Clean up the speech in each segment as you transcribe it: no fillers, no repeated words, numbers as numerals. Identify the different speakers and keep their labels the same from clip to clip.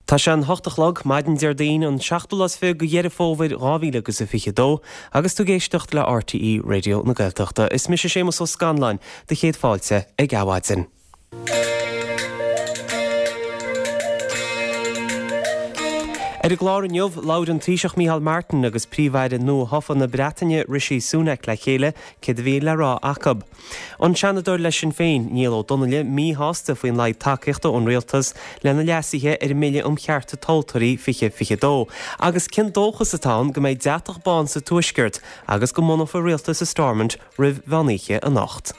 Speaker 1: Tá sé an hochtachlog maidin deardaín an 16 fé go dhéidir fómhaid rábhíle agus a fiche dó, agus tú géistecht le RTE Radio na Gaeltachta. Is mis sémas ó Scanlain de chéad fáilte ag Gabhadsin. Er glár an jobh laud an Taoiseach Micheál Martin agus príomhhaide nó hofan na Breataine Rishi Sunak le chéile cé bhí le rá acab. An seanador leis sin féin níl ó Donnaile mí hásta faoin leid takeíochta ón rialtas lena leasithe mille chearta toltarí fiche dó. Agus cin dóchas atá go méid deatach bán sa tuaisceart agus go mna fa rialtas a Stormont rih bhaníe a nacht.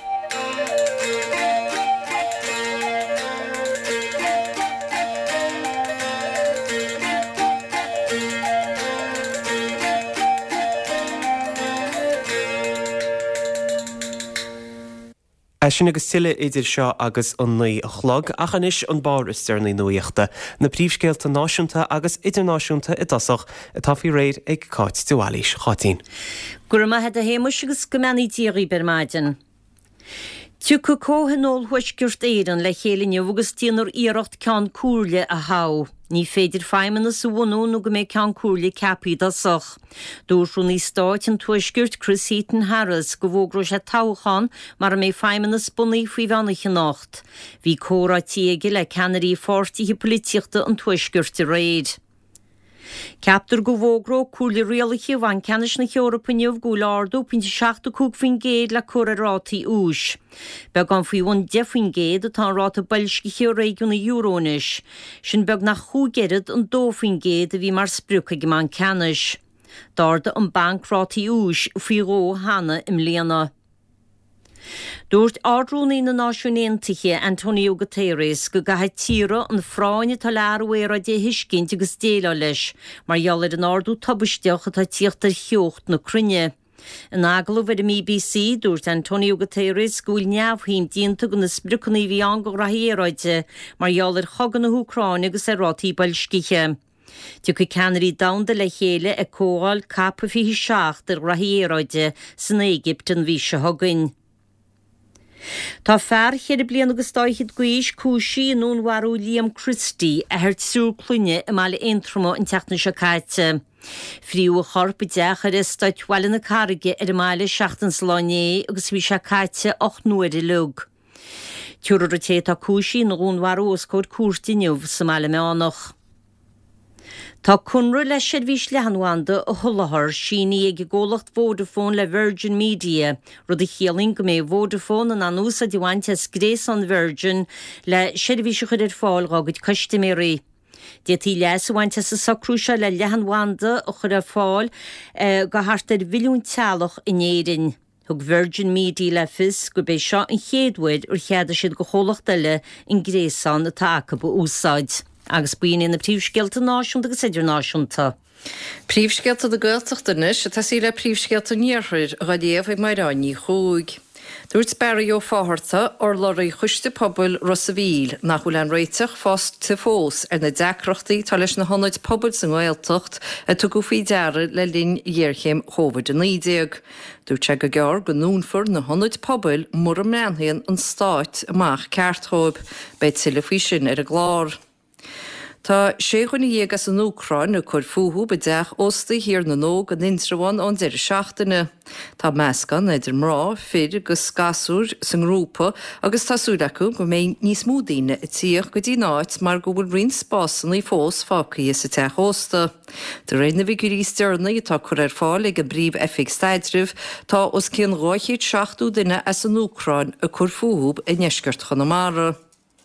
Speaker 1: Sin agus tiile idir seo agus an naí a chlog achanis an bar is stearnaí nuíochta na príomhscéalta náisiúnta agus idirnáisiúnta i dosach a tafií réid ag cáit Dualís chatín.
Speaker 2: Gur maithe a héimeis agus go meanaí tíorí ber maidin. Tú go cóhanól huiscirt éan le chélinne agus tíanaar íirecht ceann cúrla a há. Ní féidir feimena sa bhhanú nó go méid ceann cúrla ceapí dasach. Dúrú ní stáit an tuaiscirt Chris Heaton Harris go bhógrú sé táchan mar mé feimena spunnaí faoi bheannacha nacht. Bhí córátíige le ceannarí fórtaí polítíochta an tuaiscirt a réid. Ceaptar go bhógró cúrla rialacha bhain ceannis na Eorpaineh gúláardú pinti 7 géad le cuarátaí ús. Beg an faoin 10 géad atá ráta bailsciche réigiúna Eurónis. Sin beg nach chúgéad an 2 géad a bhí mar sprucha go man ceannis. Darda an bankrátaí ús faoi ró hana im léana. Dúirt ardrúnaí na náisiúnéantaithe Antonio Guterres go gaithe tíre an fráinne tá learhhéar a dé hiiscint agus déile leis, mar gheallar an ardú tabbaisteach atá tíochtar cheocht na crunne. An aglah ar BBC dúirt Antonio Guterres gúil neamhhaim dínta go na sprucannaí bhí an go rathíráide, mar gheallar chogan na Ucráine agus ar rátaí bailsciche. Tu go ceannarí damda le chéile a cóáil cappa fihi 7 ar rathíráide san Éigipt an bhí se thugainn. Tá fear chéad blian agus stáichiad guis cúsí nún warú Liam Christie a thir tsúr cluine i mála intrama an teachna se caite. Fríú a chorpa deachar is stáit bhhaile na carige ar mála 16 sláné agus bhí se caite 8 nuair i lug. Tiúrar a té tá cúsí nún warú oscóid cuairtainniuh sa mála meánach. Tá cunra leis séad bhís lehanhanda a thulathar síní ag ggólacht Vodafone le Virgin Media, rud a chéaling go mé Vodafone an anús a dúhainte scrés an Virgin le séad bhís chuid ar fáil rágad customéí. Détí leis bhainte sa sacrúise le lehanhanda a chud ar fáil go hartar bhiliún tealach in éirin. Thug Virgin Media le fis go bé seo an chéadhuid ar cheada siad go cholacht eile in gréasán atá aca bu úsáid. Agus buoine na príomhscéalta náisiúnta agus idirnáisiúnta.
Speaker 3: Príomhscéalta do Gaeltachtanis a tá sí le príomhscéalta níorthir a déobh ag mairánaí chúig. Dúirt Barry ó fáthirta or loraí chuiste pobl Rossaville nach bhfuil an réiteach fást sa fós ar na deacrochtaí tá leis na honnaid pobl san Gaeltacht a tu go faoi deara le linn dhearchéim chomhaid an 9. Dúirt se go gear go núnfur na honnaid pobl mur am meanhaíonn an stáit amach ceartthóib beid sila faoi sin ar a glár. Tá sé chuna dhéagas an Ucráin a chur futhú be deach osta hir na nóg an intraháin an deir seachtaine. Tá meascan idir mrá, fir agus gasúr san grúpa agus tasúd acu go mé níos múdaine i tíoch go dtí náit mar go bhfuil rin spásan í fós fácaí sa teach osta. De réna bhí gurí stearna tá chur ar fáil ag an bríomh FX Staidrih tá os cén ráithid 7 duine as an Ucráin a chur futhú i neisceart Chonamara.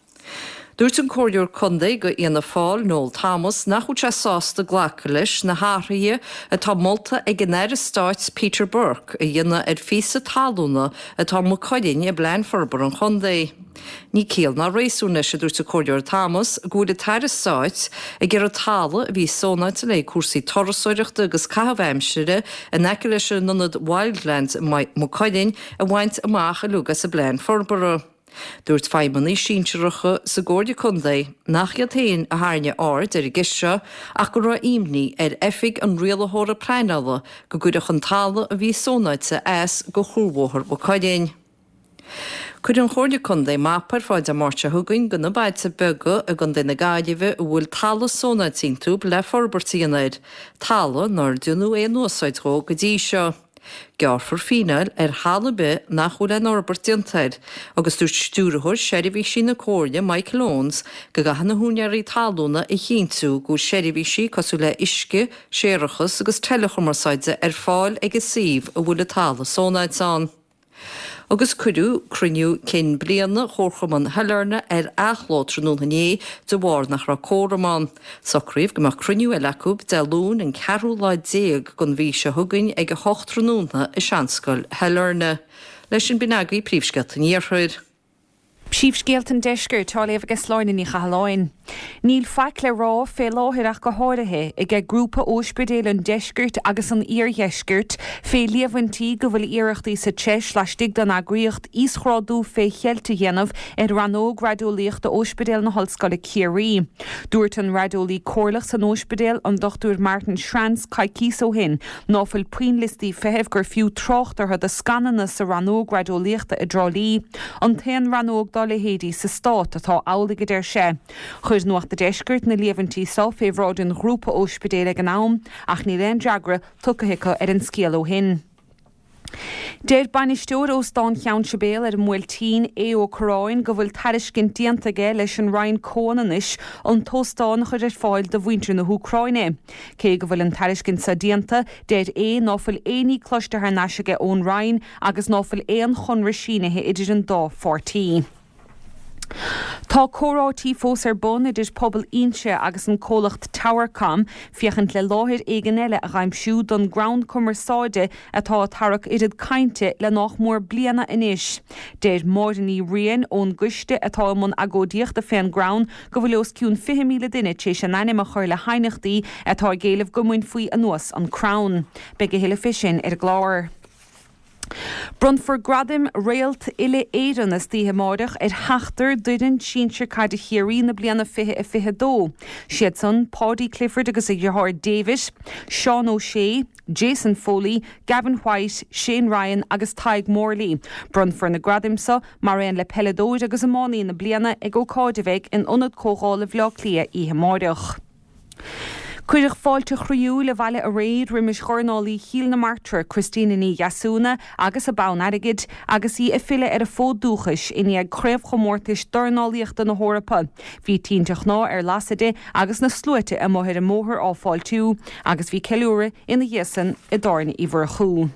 Speaker 3: Dúirt an cóireúr Condaí go íana fáil Noel Thomas nach út se sásta ghlacha leis na háthraithe atá molta ag an air stáit Peter Burke a dhéana ar físa talúna atá mo coidín a blein forbar an Condaí. Ní céal ná rééisúna se dúirt a cóireúr Thomas gúil a tair stáit ag ar a tala a bhí sónaid le cuasaí torasóireachta agus cahabhaimsire a neice leis an nunad Wildlands mo coidín a bhaint amach a lugas a blein forbara. Dúirt feimmaní sínseireacha sa Gcomhairde Condaí nach iad tain a tharne ard ar i gceiste ach go raibh imní ar effig an rialaitheoirí prainala go gcuideach an talla a bhí sónaid sa go chulmhóthar ó coidéin. Cuir an chóirde chun é mapar fáid a máirte thugainn gona baidsa bega a gan duine gaiideh bhfuil talla sónaid tínúb le forbartíanaid, talla nar dúnú é nósáid go dtí seo. Gearfar fíneil hála be nach chuil an orbartíontaid, agus dúirt stúrathir seirbhí sin na cóirde Michael Owens go gahanna húnearí talúna i chéintú go seirbhí sí cosú le isce, séirechas agus telechomarsáide fáil ag síomh a bhfuil a talla sónaid san. Agus cuiú cruniú cin bliana chórchaman heilerne achlátranúnané de bhhar nach ra córamán. Socríomh go mar cruniú leúb de lún an ceú láid déag gon bhí se thugainn ag 8 tróna i seanscoil heilerne. Leis sin binagaí príomhscealta níorthúid.
Speaker 4: Príomhscéaltan deisgur tálaíomh agus sláinna ní chaláin. Níl feic le rá fé láthirach go háirithe ag ag grúpa óspidéal an deisgurt agus an íorheisgurt fé líomhhaintí go bhfuil iarachtaí sa teis leistigh don agriocht íschrádú fé cheilta dhéanamh ranóg radúlaíocht a óspidéal na hallscoile Ciarí. Dúirt an radúlaí cóirlach san óspidéal an Dr. Martin Schranz caicís ó hin náfuil puinlistí fehebh gur fiú trochtartha de scananna sa ranóg radúlaíochta i drálí. An tain ranóg le héadí sa stát atá álaige déir sé. Chuir nuachta deisgurt na líomhantí sá féhráid grúpa óspidéile an nám ach ní leon deagra tucathice an scéal ó hin. Déir banisteúr ó stán cheann sibéal an mhuiltín ó choráin go bhfuil tariscin diantaige leis an Ryan Conanis an tóstáin chuir fáil do bhaintre na Húcráine. Cé go bhfuil an tariscin sa dianta déir náfuil éí cloiste ar naisige ón Ryan agus náfuil éon chunra sínathe idir an dá fortí. Tá córátí fós ar bun idir pobl inse agus an cólacht Towercom fiachant le láthir éigeile a raimsú don ground commerceáide atá tarach iad cainte le nach mór bliana inis. Déir módaní rion ón guiste atá mun agódíocht a féin ground go bhfuil os ciún 5,000 duine tééis an anim a chuir le hainechtaí atá géalah gomuin faoi an nuas an Crown. Beige héile fisin ar gláir. Brunfor gradim réalt ile éan is títhe máideach heachtar duidan sínsir caiide chéirí na bliana fithe dó. Siad san Paddy Clifford agus Ithar Davis, Sean O'Shea, Jason Foley, Gavin White, Shane Ryan agus Taig Morley. Brunfor na gradimsa Marianne le Peledóid agus amáí na bliana ag ó cáideheh in onad cóáil le bhleach lia ihe máideach. Cuireach fáilte chriú le bhaile a réad riimiis chornálaí híal na Martra Christina ní Jasúna agus a bán aigid agus í a fiile ar a fód dúchas iní ag créimh chomórtais dornálaíochta na hórappa. Bhí tínteach ná ar laside agus na sluite a móthir a móthir áfáil tú agus bhí ceúra ina dhéasan i dáirna íbhar a chuú.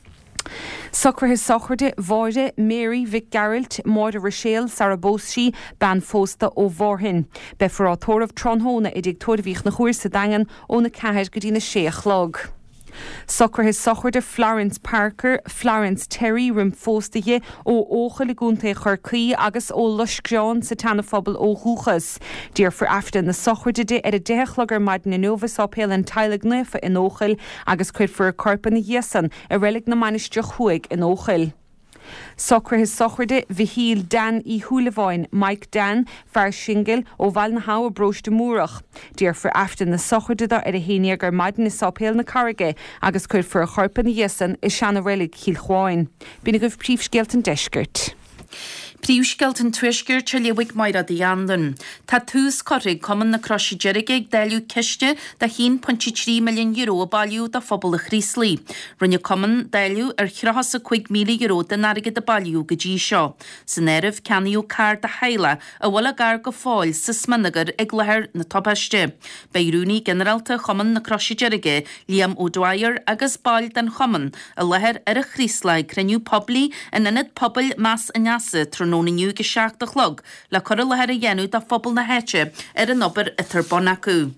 Speaker 4: Socrthe sochirde bháide Mary Vic Geralt Máide Rochelle Sarabósí ban fósta ó bhórhin. Befarrátóramh tronhóna idir tuairbhíoch na chuir sa dagan ó na ceithir go dtí na séachlog. Socrthe sochirde Florence Parker, Florence Terry rim fóstaige ó ócha le gúnta churcaí agus ó luscreán sa tanna phobal ó thuchas. Dír for aftan na sochirde ar a déchlagar maid na novas ápéal an taileag nufa in óchail agus chuid for a corpa na dhéasan a relic na manisteach chuig in óchail. Socrthe sochirde Vihíl Dan í Húlaváin Mike Dan fear singel ó bhail na há a bros de múrach. Dír for aftan na sochirde ar a héine gur maidin is sápéal na carige agus chuid for a chorpa na dhéasan i seanna relic Chilchháin. Bína goibh príomhscéaltan deisgurt.
Speaker 5: Príomhscéalt an tuisgur te leabhaigh mair a dhéandan. Tá tús corig cuman na croisi deirige ag deilú ceiste de 1.3 milliún euro bailú da phobal a chríslí. Rinne cuman deilú ar 5 milliún euro den aige de bailú go dtí seo. San éirih ceannaíú car de heile a bhfuil a gar go fáil sa smanagar ag lethir na tobaiste. Beirúní generalta cuman na croisi deirige Liam O'Dwyer agus bail den cuman a lethir ar a chríslaig creniu poblí in inad pobl mas a neasa nóna nniu go 7 chlog le chur lethir a dhéanú da phobal na héite ar an obair itar bon acu.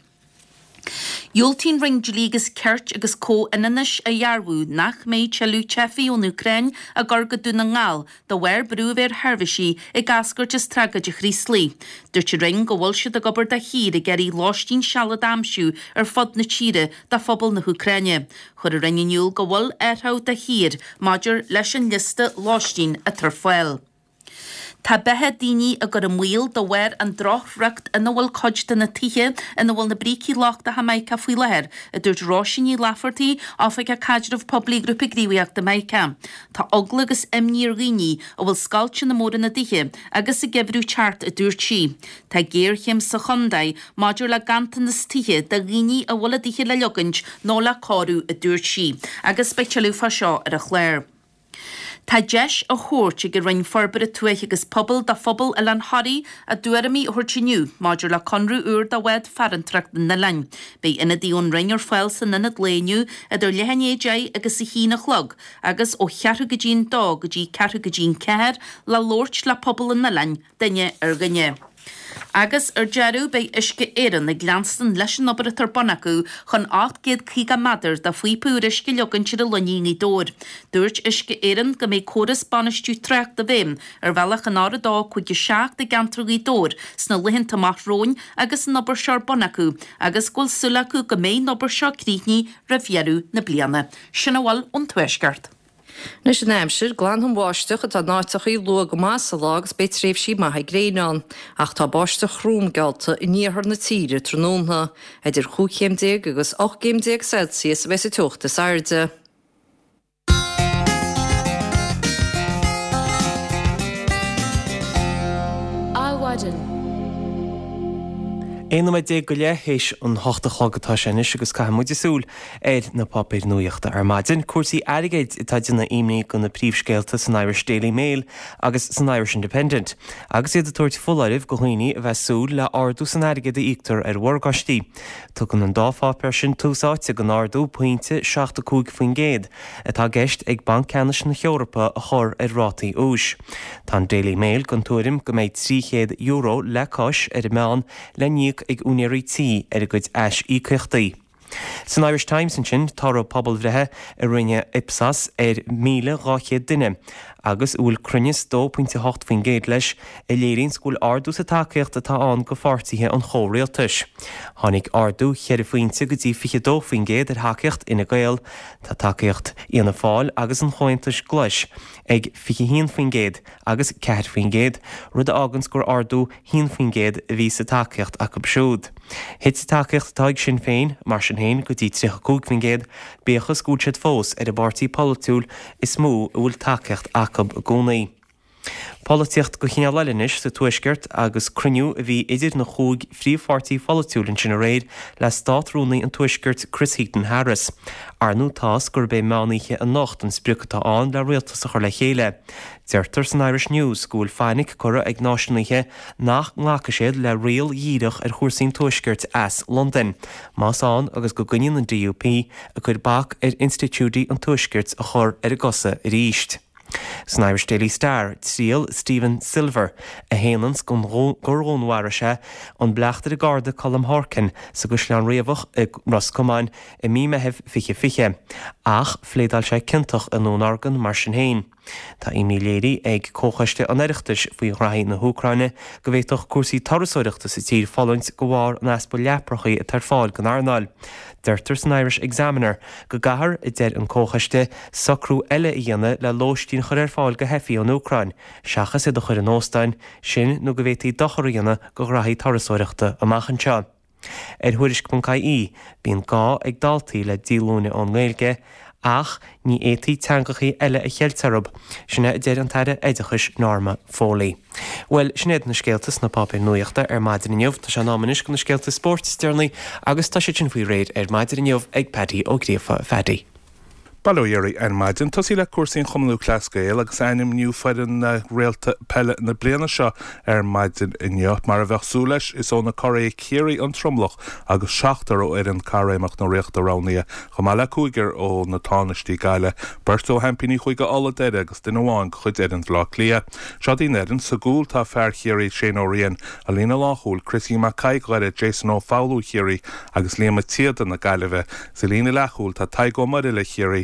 Speaker 5: Ioltín ring lígus ceart agus có inanis a dhearbhú nach méid teú chefií ón Ucrain a gorgadú na ngáil do bhhair brúhéir Harvisí i gascuirt is tragad a chríslí. Dúirte ring go bhfuil siad a gobar de hír a geirí láistín seala damsú ar fod na tíre da phobal na Ucraine. Chur a rinneúil go bhfuil airthá de hír maidir leis an liste láistín a tarfuil. Tá bethe daoine a gur mhuiil do bhhair an drochreacht ina bhfuil coid na tithe ina bhfuil na brící lácht a Jamaica faoi leir a dúirt ráisiní lefartaí áfik a cadreh poblí grúpa gríomhaíocht de Jamaica. Tá oglagus imníor riní a bhfuil scailte na móra na tithe agus a gebrú teart a dúirt si. Tá géirchéim sa chundaid maidir le gantan na tithe de riní a bhfuil a tithe le legant nó le cáú a dúirt si, agus speisialú fa seo ar a chléir. Tá deis a chóirt gur rinn forbar a tuaich agus pobl da phobal a lan harí a dúramí thuirtiniu, maidir le conrú úr da wed farantracht na lein. Bei ina díon ringar fáil san inad léniu a dur lehannéé agus i hína chlog, agus ó chearú go dín dó go dí cearú go dín ceir le lóirt le pobl in na lein, daine ar ganne. Agus dearú bei isce éan na glanstan leis an obair tar bonacú chun 8 cíga madar da faoipú isce legan siad a loníí dór. Dúirt isce éan go méid choras banistú trecht a bhéim ar bhealach an ára dá chuige 7 de gantraí dór sna lihin tamach róin agus an obair sear bonacú agus ghfuil sulaú go méid obair seo críní ra bhearú na bliana. Sinna bhil ón tuaisceart.
Speaker 3: Nus an aimsir glanham báisteach a náiteach í lu go más a lágus be tréh sí maithe gréán, ach tá báisteach rúmgalta i níorthar na tíre trónha idir 5 agus 8 Celsius bheits a tuachta sairde.
Speaker 1: Éana mai dé go léhéis an 8 chagatá sinis agus caiimmuide súl na papir nuíochta ar maidin cuasaí airigéid itaidir na imní go na príomhscéalta san Irish Daily Mail agus san Irish Independent. Agus iad a tuairt fullaibh go chuoine a bheith súl le ardú san airigéid a íoctar ar bhargáistí. Tugann an dáfápéir sin túsáite go ardú pointe 65 faoin géad atá gceist ag Banc Ceannas na Eorpa a chur ar rátaí ús. Tá Daily Mail gon tuairim go méid €300 le cos ar i meán le níoc ag únéirí tí ar a gcuid eis í cuchtaí. San Irish Times sin taró pobl bhreithe a rinne ipsas ar 1,200 duine, agus úl crunnes 2.8 faoin géad leis i léiríonn scoil ardú sa takeíocht atá an go fortaithe an chóréaltais. Tháinig ardú cheir faointe go dtí 22 faoin géad ar takeíocht ina gael, tá takeíocht íana fáil agus an chointais gleis ag 21 faoin géad agus 4 faoin géad, rud ágan scoir ardú 1 faoin géad a bhí sa takeíocht a go siúd. Hit sa takeíocht táig sin féin mar sin héin go dtí 35 faoin géad béchas gúilsead fós ar a bartaí polúil is mó bhfuil takeíocht acab gcónaí. Políocht go chinál leinis sa tuaisceart agus cruniú a bhí idir na chúig phríomhpháirtaí folúilin sin a réid le státrúnaí an tuaisceart Chris Heaton Harris. Arnú tás gur bé mánaíthe an nocht an spriúchatá an le rialtas a chur le chéile. Deirtar san Irish News gúil féinnic cura ag náisiúnaithe nach nglacha siad le réal dhíireach ar chuirsaín tuaisceart as London. Más an agus go gcuineann an DUP a chuir bach ar institútaí an tuaisceart a chur ar a gosa a ríist. San Irish Daily Star tríal Stephen Silver a héanans gurrónhhaire se an bleachtar a garda Colm Harkin sa go sleán riamhach ag Roscomáin i mí mehebh fiche, ach phléadal sé cintach an nónargan mar sin héin. Tá léirí ag cóchaiste an éireachtais faoi raí na Húcraine go bhhéadach cuasaí tarasóireachta sa tír fálaint go bhhar an easpa leaprachaí a tar fáil gan Arnáil. Deirtar san Irish Examiner go gahar i d an cóchaiste sacrú eile dhéana le lóistín chur ar fáil go hefií an Úcrain, seachas i do chuir an óstáin sin nó go bhhétaí dochar dhéana go raí tarasóireachta amachchanseo. Thuairis.caí bíon gá ag daltaí le dílúna ón Gaeilge ach ní étaí teangachaí eile a cheiltarab sinna déir an taire éidechas Norma Foley. Well, sinnéad na scéaltas na papir nuíochta ar maidir inniuh tá se námanis go na scéalta sport stearnaí agus tá sé sin faoi réid ar maidir inniuh ag Paddy ó Gríofa Faddy.
Speaker 6: Balóirí ar maidin tosí le cuasaín chumlú clascail agus anim nniu feidan na réalta pelle na bliana seo ar maidin inneocht mar a bheithsú leis is ó na choraí céirí an tromlach agus 7 ó an caréimach na réachta ránaí go má le cúigear ó na tánistí gaile burstó hempiní chuige alla deire agus den bháin chud an bhlá lia. Seo dí nedan sa gúil tá fear chéirí sé óíon a lína láthúil Chrissy Mackay gaiire Jason ó Fowlú chéirí agus líama tíad na gaiileh sa lína lethúil tá taigó mar le chéirí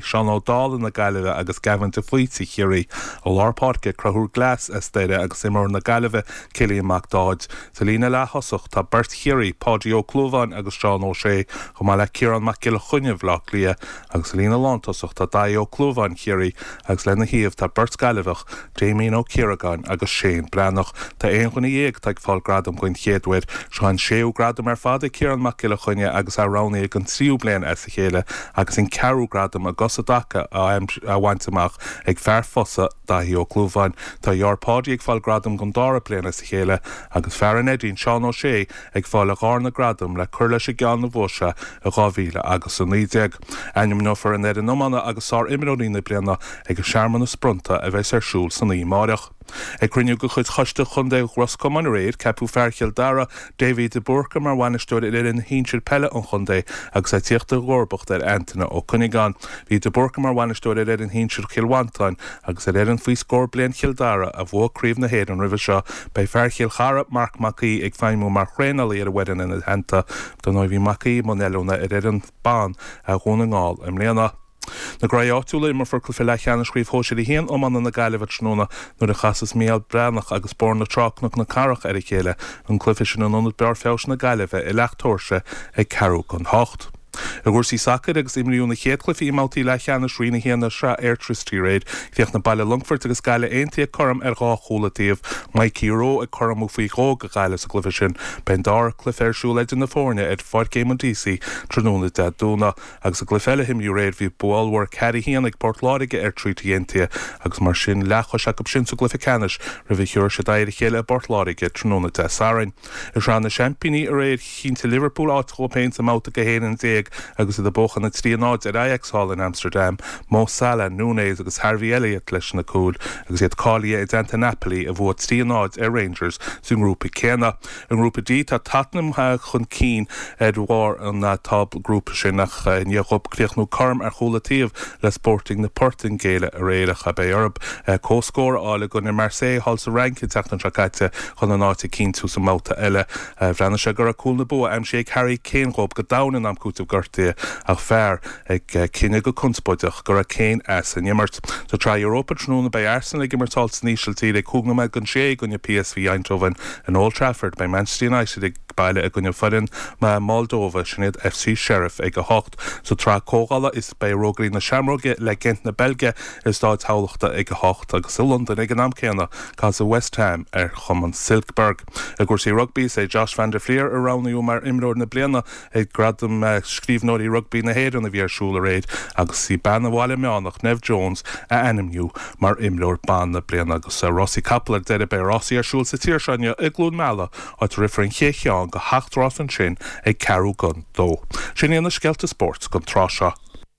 Speaker 6: Sean O'Donnell na Gaillimhe agus Gavin de Fuiti chéirí ó lápáce crothúr glas estéide agus imór na Gaillimhe Cillian MacDodge. Tá lína le hosuch tá Bert chéirí Pádraí Ó Clúbhain agus Sean O'Shea go má le Ciarán Macgilla Chuineh lách lia agus lína lántasach tá Daí Ó Clúbhain chéirí agus lena híomh tá Bert Gaillimhech Damien Ó Ciarán agus Shane Brannach tá éon chuna dhéag teag fáil gradam goin chéadhuiir seán 6 gradam ar fada Ciarán Macgilla Chuine agus aránaí ag an 3 bliain a chéile agus in 4 gradam a gosadacha a bhaintach ag fear fosa Daí Ó Clúbhain tá Iar Pádraí ag fáil gradam gon 10 bliain a chéile agus fear an Edín Sean O'Shea ag fáil a gána gradam le chuir leis gan na bhóise a 2000 agus an 90. Aim nófar an éidir nómána agus á imimeína blianana ag seaarman na sprunta a bheits ar siúl san í máireach. Ag cruinniú go chuid choiste chundé Roscommon réir capú fearcheil dara David de Burca mar bhainisteoir ar an hínsir pelle an chundé agus a tíochtta ghorbacht ar Anthony Ó Cunningan. Bhí de Burca mar bhainisteoir ar an hínsir Chilwantáin agus ar an faoi scór blian Childara a bhcríomh na héad an ribh seo bei fearcheil chara Mark Mackey ag feimú mar chrénalaí ar a wedan in henta don bhí Mackey Monellona ar an bán a gúnaáil am léana. Na graáúla mar for clufi lechan scríomh hóisií híon ó man na Gaillimhe tróna nuair a chasas méal Brannach agus born na tránach na carach ar chéile an clufi sin an bear fés na Gaillimhe I leachtóirse ag carú chun hocht. A gúsí sacad agus imriúna chéadclifi imaltaí lechan na srína héanana sra airtristí réid fiocht na baile Longfort agus Gaile aontaí chum ar gá cholatíomh Mikey Rowe ag chum ó faoi gó go Gaile sa clufi sin ben dar clif airsúil idir na fórne ag fáid Game on DC tróna de dúna agus a glyfeile himú réid bhí bóilhhar ceadí híana ag Portláige ar trítaí aontaí agus mar sin lecha se go sin sa glyfi canis ra bhí thuir se dair chéile Portláige tróna de Sarin. Is ran na championí a réid cínta Liverpool áthópéin sa máta go héanaan déag agus a bóchan na tríanáid ar Ajax Hall in Amsterdam, Mo Salah, Núñez agus Harvey Elliott leis na cúl, agus iad cália i Danta Napoli a bhód tríanáid ar Rangers sin grúpa céna. An grúpa D tá Tottenham chun cín Edward an tab grúpa sin nach níob cléochnú carm ar cholatíomh le Sporting na Porting Gaile a réireach a bei Arab. Cóscór ála gon Marseille hall sa rankin teachtan tracaite chun an áta cín tú sa máta eile. Bhreanna se gur a cúl na bua am sé Harry Kane go danan am cúta gortaí ach fearr ag cinenne go cunspóideach gur a céin as an immert. So tra Europa tróna bei Arsenal ag immertáil sníisiiltí ag cúgna me gon sé gonne PSV Eindhoven in Old Trafford bei Manchester United ag baile a gonne farin ma Moldova sinad FC Sheriff ag a hocht. So tra cógála is bei Rogaí na Shamroge le gent na Belge is dá tálaachta ag a hocht agus i London ag an amcéna cás a West Ham ar chuman Silkeborg. A gur sé rugby sé Josh van der Fleer a ránaú mar imróir na bliana ag gradam scríbhnóirí rugby na héad na bhíarsúla réid agus sí banna bháile meánach Nev Jones a enimniú mar imróir ban na bliana agus a Rossi Kapler deire bei Rossi arsúil sa tíirseine ag glún meala áit rifrin chécheán go hachtráf an sin ag carú gun dó. Sin éana scelta sport gon tráseo.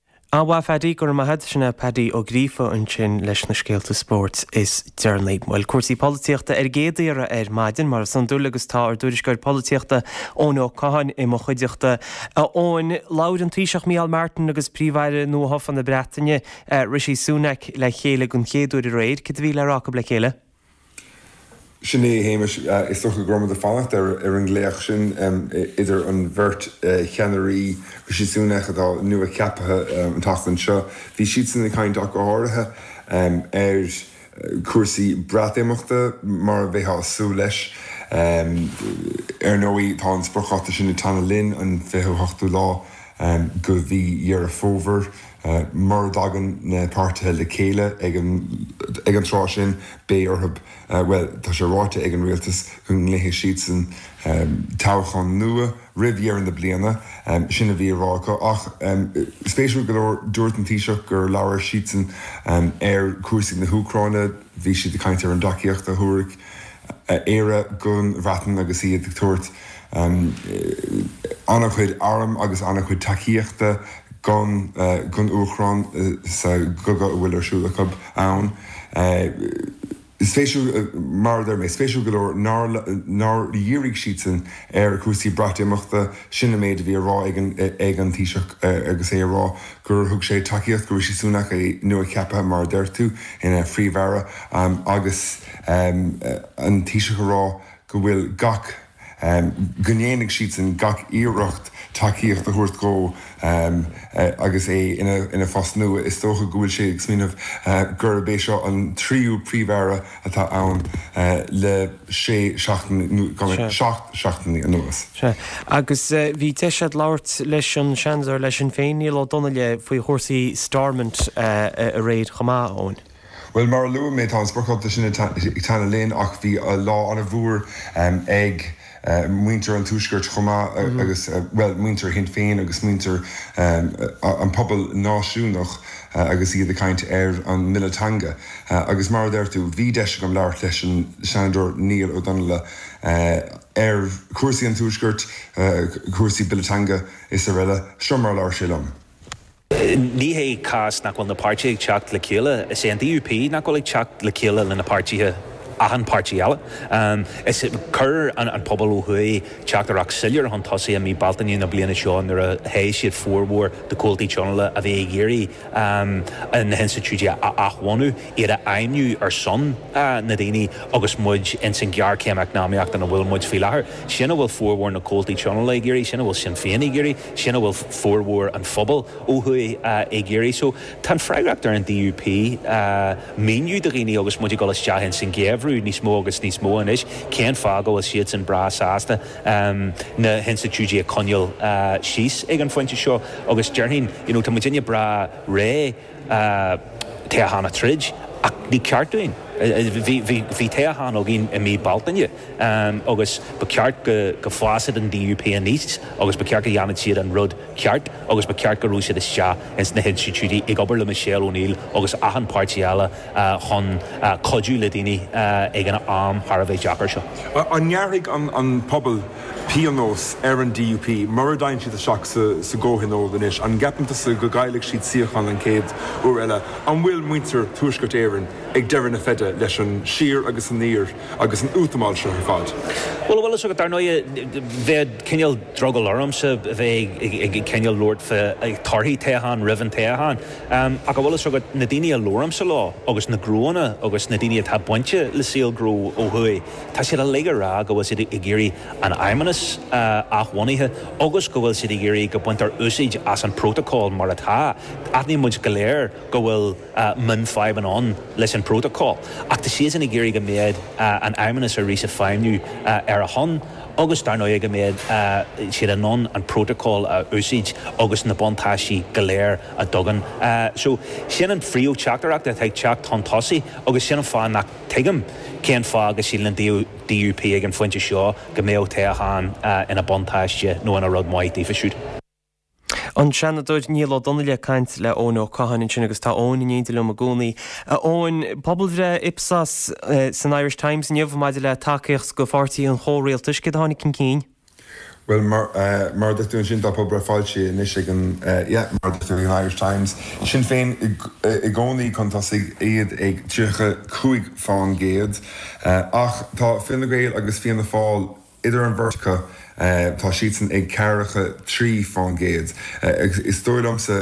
Speaker 1: Bhá fedí gur maihad sinna Paddy ó Grífa an sin leis na scéalta sport is dearnaí. Bhfuil cuasaí polítíochta ar géadaíire ar maidin mar san dúlagus tá ar dúrisceir polítíochta ón ó caiin i mo chuideachta ón Loudoun Taoiseach Micheál Martin agus príomhhaire nó hofan na Breataine Rishi Sunak le chéile gon chéadúir i réid cid bhí le ráca le chéile.
Speaker 7: Sinné héimeis is toch gromad a fannacht ar an gléach sin idir an bhirt cheannarí Rishi Sunak atá nua ceapathe an tachtan seo. Bhí siad san na caint ach go háirithe ar cuasaí braataimachta mar bheitá sú leis ar nóí tá an sprachata sin na Tána Lynn an 28ú lá go bhí dhear a fómhar mar dagan na páirtithe le chéile ag an trá sin bé orthab well tá sé ráite ag an rialtas chun léthe siad san táchán nua ribh ar an na bliana sinna bhí rácha ach spéisiú go leor dúirt an Taoiseach gur leabhar siad san ar cuasaí na húcráine bhí siad a caint ar an daciacht a thuaireadh éire gun bhreatan agus iad tuairt annach chuid arm agus annach chuid taciaachta gun uachrán sa goga bhfuil arsúla cub ann. Spéisiú mar there mé spéisiú go leor nar dhéirigh siad san ar cuasaí braataimachta sinna méid bhí rá ag an Taoiseach agus é rá gur thug sé taciacht gur Rishi Sunak é nua ceapathe mar deirtú ina phríomhmhara agus an Taoiseach rá go bhfuil gach Gnéananig siad an gach íireacht takeíocht a thuirt go agus ina fas nua is tócha gúil sé ag smíanamh gur bé seo an tríú príomhhara atá ann le seachtaí an nuas.
Speaker 1: Agus bhí teisiad láirt leis an seanar leis an féin níl donna le faoi chósaí Stormont a réad chomá ón.
Speaker 7: Well mar lu mé tá spprochtta sin tanna léon ach bhí a lá an a bhúr ag muinter an túisgurt chomá agus muinter hin féin agus muinter an pobl náisiúnach agus iad a caint an Milletanga agus mar d'irtú bhí deise go leir leis an seanador Níl ó Donala cuasaí an túisgurt cuasaí Milletanga is a réile siomar leir sé lom.
Speaker 8: Ní hé cás nach bhfuil na páirtí ag teacht le céile, is an DUP nach bhfuil ag teacht le céile le na páirtíthe ahan páirtíala. Is chur an pobl ó thuí teachtarach sillar an tosaí a mí baltaí na bliana seo ar a hééis siad fórmhór de cóiltaí teanala a bheith géirí an na Institute achhaú ar a aimniú ar son na daoine agus muid in san gear céach náíocht an bhfuil muid fi lethir. Sinna bhfuil fórmhór na cóiltaí teanala géirí, sinna bhfuil sin féinna géirí, sinna bhfuil fórmhór an phobal ó thuí géirí. So tá freireacht ar an DUP míniu de riine agus muid go teahann san géamh níos mó agus níos mó inis, cén fágó a siad an bra sásta na Institute a conneal síos ag an foiinte seo agus dearthain, tá muidirine bra ré tehanna trid ach ní ceartúin. Bhí tehan ó gin I mí baltaine agus ba ceart go fásid an DUP a níos agus ba ceart go dhéanamh siad an rud ceart agus ba ceart go rúisiad is se ins na Institute ag obair le Michelle O'Neill agus ahan páirtíala chun codú le daoine ag an am Tharbh Jackar seo.
Speaker 9: An nearrig an pobl pianos an DUP mar dain siad a seach sa ggóhin ó inis an gapanta sa go gaiigh siad siochan an céad ó eile an bhfuil muinter tuaisgurt éireann ag deireann na feide leis an siar agus an níor agus an útamáil seo ar fád.
Speaker 8: Well bhfuil so go tar nóid bheith cineal drogal ormsa bheith ag cineal Lord ag tarthaí tehan, rivan tehan a go bhfuil so go na daoine a lóramsa lá agus na gróna agus na daoine tá buinte le síl gró ó thuí. Tá siad a légarrá go bhfuil siad i ggéirí an aimimenas achhainithe agus go bhfuil siad i ggéirí go buintear úsáid as an protocol mar atá. Aithní muid go léir go bhfuil min feib an leis an protocol. Ach tá siad in ggéirí go méad an aimimenas a rís a feimniú ar a hon agus dar nóid go méad siad an protocol úsáid agus na bontáisí go léir a dogan. So sin an frío teachtarach a teag teach tá tosaí agus sin an fáin nach tuigim cén fá agus síl an DUP ag an foiinte seo go méo teachán ina bontáiste nó ina rud maiid dífisiúd.
Speaker 1: An seanadúid níl donna le caint le ón ó caihann sin agus tá ón inéanta le gúnaí. Ón pobl bhre ipsas san Irish Times níomh maidir le takeíocht go fortaí an chóréaltas go tháinig cin cín.
Speaker 7: Well mar dún sin tá pobre fáilte inis an mar an Irish Times. Sin féin I gcónaí chun iad ag tíocha chuig fáin géad ach tá finnagréil agus fianna fáil idir an bhirrta tá siad ag cearacha trí fáin géad. Is dólamsa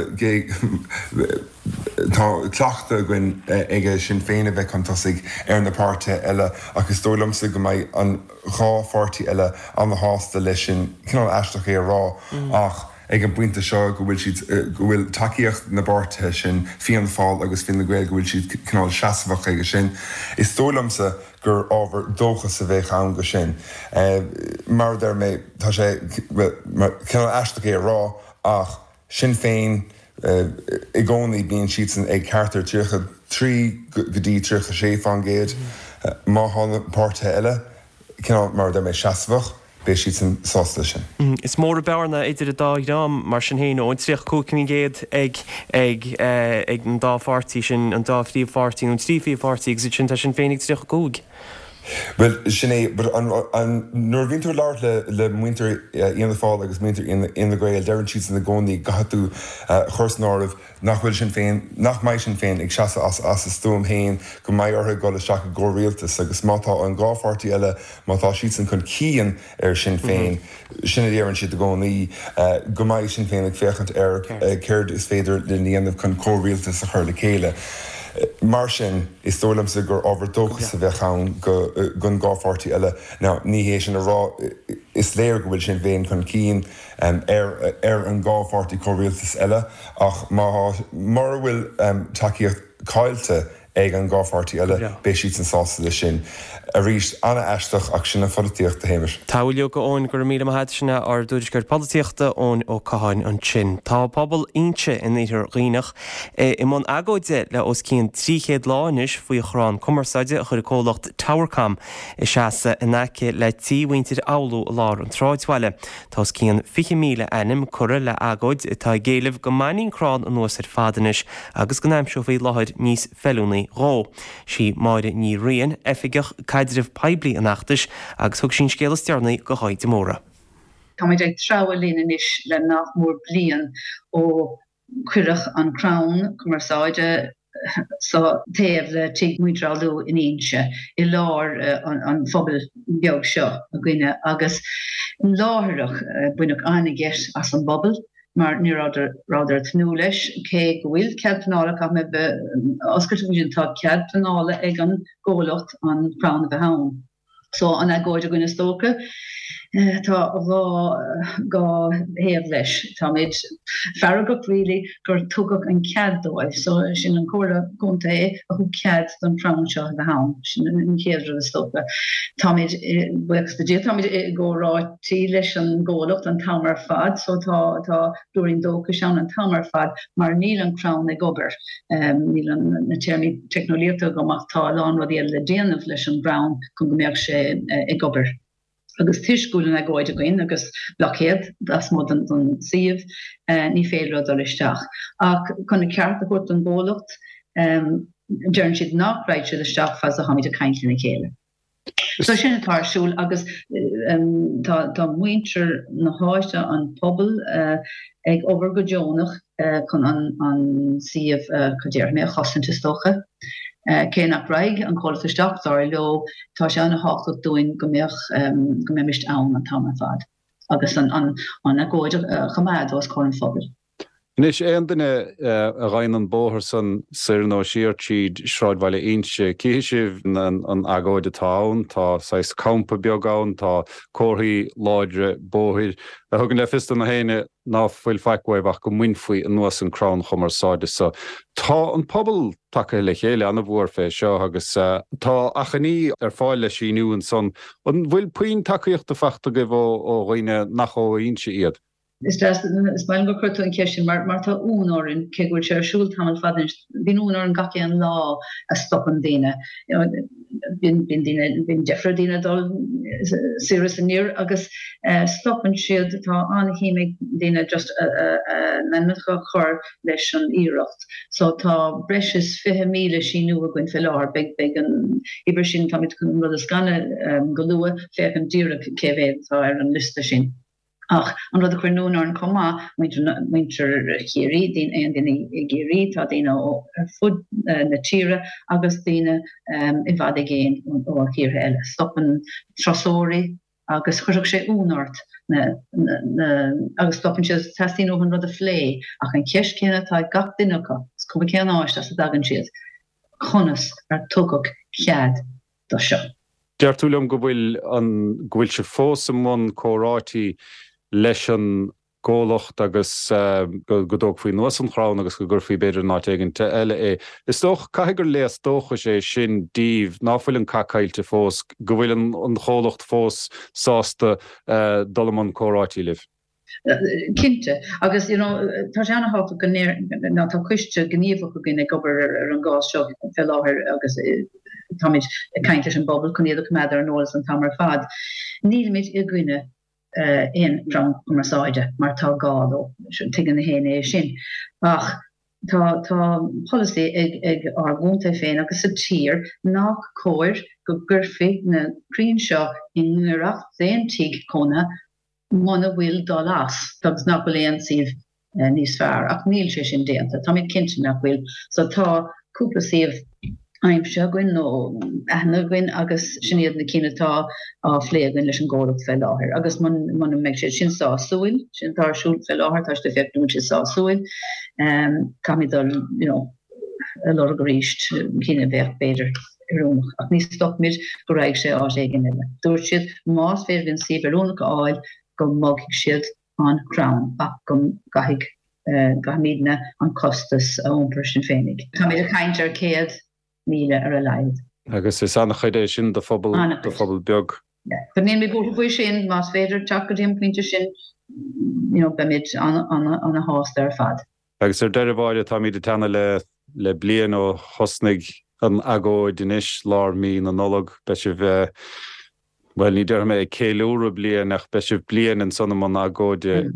Speaker 7: tá cleachta gin ige sin féin a bheith chutasig ar na páirte eile agus dólamsa go mbeidh an rápháirtí eile an na hásta lei sin cinál eisteach é rá ach ag an buinte seo go bhfuil takeíocht na báirthe sin fion fáil agus fin na gréil go bhfuil siad cinál seasamhach aige sin. Is dólamsa gur ábhar dócha sa bheith an go sin. Mar dar mé tá sé cinál eisteach é rá ach sin féin I gcónaí bíonn siad ag ceartar tíocha trí go dtí tíocha sé fan géad má tháina páirthe eile cinál mar dar mé seasamhach béis siad san sásta sin.
Speaker 1: Is mór a bearna idir a dáidám mar sin héin óin tríoch cúcin géad ag an dápháirtí sin an dáphríomhpháirtí ón tríomhpháirtí agus sin tá sin féinnig tríoch cúg.
Speaker 7: Well, sinné, nuair bhíonn tú leabhar le muinter íon fáil agus muinter in na gréil dearann siad na gcónaí gathú chursanármh nach bhfuil sin féin nach maiid sin féin ag seasa as a stúm hain go mbeidh ortha go le seach go réaltas agus mátá an gápháirtí eile mátá siad san chun cían ar sin féin sinna dhéarann siad a gcónaí go mbeidh sin féin ag féchant ar céird is féidir le níanamh chun córéaltas a chur le chéile. Mar sin is tólam sa gur overdócha sa bheith chaun gun gáfartí eile. Now, ní hééis sin a rá is léir go bhfuil sin bhéin chun cín ar an gáfartí choréaltas eile ach mar bhfuil takeíocht cáilte ag an gáfartí eile béisiad san sásta lei sin. A rís anna eisteach ach sinna folaíocht a héimeis.
Speaker 1: Táhail go ón gur mí amhead sinna ar dúidir políochta ón ó caiin an sin. Tá pobl inse in idir riach I món agóide le os cín 300 láis faoi chrán cumarsaide a chur cólacht Towercam I seasa inaice le tíhaintir áú lár an tráidhile. Tás cían 50,000 enim cura le agóid tá géalah go mainín crán an nuas ar fadanis agus go naimseo faoi láthid níos felúnaí rá. Sí máire ní rion efigech caidirh peblií an achtas agus thug sin scélas tearnaí go háid de móra.
Speaker 10: Tá ag trálín inis le nach mór blian ó cuireach an crown cumarsáide sa taobh le tí muidráú in inse I lár an phobal beag seo a gcuine agus láthirach buineach ainigeis as an bobbal mar ní ráidir tnú leis cé go bhfuil ceadpanála ach me oscailtúin tá ceadpanála ag an ggólacht an crown of the Hound. So an agóide gine stóca tá gá héamh leis. Tá méid faragach rilí gur tugach an ceaddóibh, so sin an córa gúnta a chu cead don crown seo the Hound, sin an chéadra stóca. Tá méid buchstadí, tá méid górátí leis an ggólacht an tamar fad, so tá dúirín dóca seán an tamar fad, mar níl an crown ag obair. Níl an na téirmí technolíochta gomach tá lán rudí le déanamh leis an brown chun go mbeadh sé ag obair. Agus tuiscúlan agóide goin agus blockhéad as mód an siomh ní féidir rud isteach. Ach chuna ceart a chuirt an ggólacht dearann siad nach ráid siad isteach fas a haid a caintlín na chéile. So sin atásúil agus tá muintir na háiste an pobl ag obair go deonach chun an siomh chudéir mé chosanta stocha. Cé nach raig an cholaisteach dar lo tá sé anna hácht doin go méist ann an tamar fad. Agus an agóide chamáid os chorin phobal.
Speaker 11: Nis duine a rain an bóthir san sirno siirtíd sráidhile inse cíisih an agóide tán, tá 6 campa beagán, tá cóthaí láidre bóthir. A thugann le fistan na héine ná bhfuil feicmhaibh ach go muinfuoi an nuas an crán chumarsáide. So tá an pobl take le chéile anna bhór fé seo agus tá achaní ar fáil le síniu an son. An bhfuil puoin takeíocht a feachta go bh ó roiine nach ó inse iad.
Speaker 10: Is bain go chuirtú an ceisisin mar tá únárin cé gúil sé arsúil tamil fadin bhín únárin gaci an lá a stop an daine. Bhín defra daine dul siras an níor agus stop an siad tá anna híime daine just nannacha chur leis an íireacht. So tá breis 50,000 síú a gcuin fellár beg an ibar sin tá mit chun rud a scanna go lua fé an díra céhéad tá ar an lista sin. Ach, an rud a chuir nónar an comá, muintir chéirí, dín i géirí, tá dína ó fud na tíre, agus dína I bhd géin ó chéire eile. Stoppen trasóri, agus chuireach sé únart, agus stoppen sé testín ó an rud a phlé, ach an ceis céine tá gach duinecha, cuma céan áist as a dagan siad. Chonas ar tugach cead do seo.
Speaker 11: Deartúlam go bhfuil se fós am córátí leis an ggólacht agus go dóg faoi nuas an chrán agus go gurfaí beidir ná éigeanta eile. Is dóch caigur léas dócha sé sin díomh náfuil an cacailte fós go bhfuil an chólacht fós sásta dul an córátí libh.
Speaker 10: Kinte, agus tá seanna háta ná tá cuiste gníomh go gine gobar ar an gás seo fel láthir agus táid caiinte an bobbal chun iad méidir an nólas an tamar fad. Níl mit I gcuine in ran cumarsáide mar tá gáil tuigeann na héine sin. Ach tá policy ag argúnta féin agus sa tír nach cóir go gurfi na crín seo in nuacht déon tíigh cóna mana bhfuil dá las, agus nach bhfuil éon siomh níos fearr, ach níl sé sin déanta, tá mid cinnte nach bhfuil, so tá cúpla siomh aimse gin nó aithna gin agus sin iad na cínatá á phléagann leis an ggólacht fel láthir. Agus man meid sé sin sásúil, sin tarsúil fel láthir, tá de feicnú sin sásúil, tá mid lorgaríist cíine bheith beidir rúnach. Ach ní stop mid go raibh sé á éigen eile. Dúirt siad más fér vin si rúnach áil go mogig siad an crown ach go gahig gahmídna an costas a ónpur sin féinnig. Tá mid a caintear 100 míle ar a leid.
Speaker 11: Agus is annach chuide sin de phobal beag.
Speaker 10: Go néim mé bú sin más féidir teachgadíon pointe sin bemid an a hásta ar fad.
Speaker 11: Agus deir bháile tá míad tena le blian ó hosnig an agóid inis lár mí an nolog be sih well ní deir mé céúra blian ach be sih blian in sonna man agóide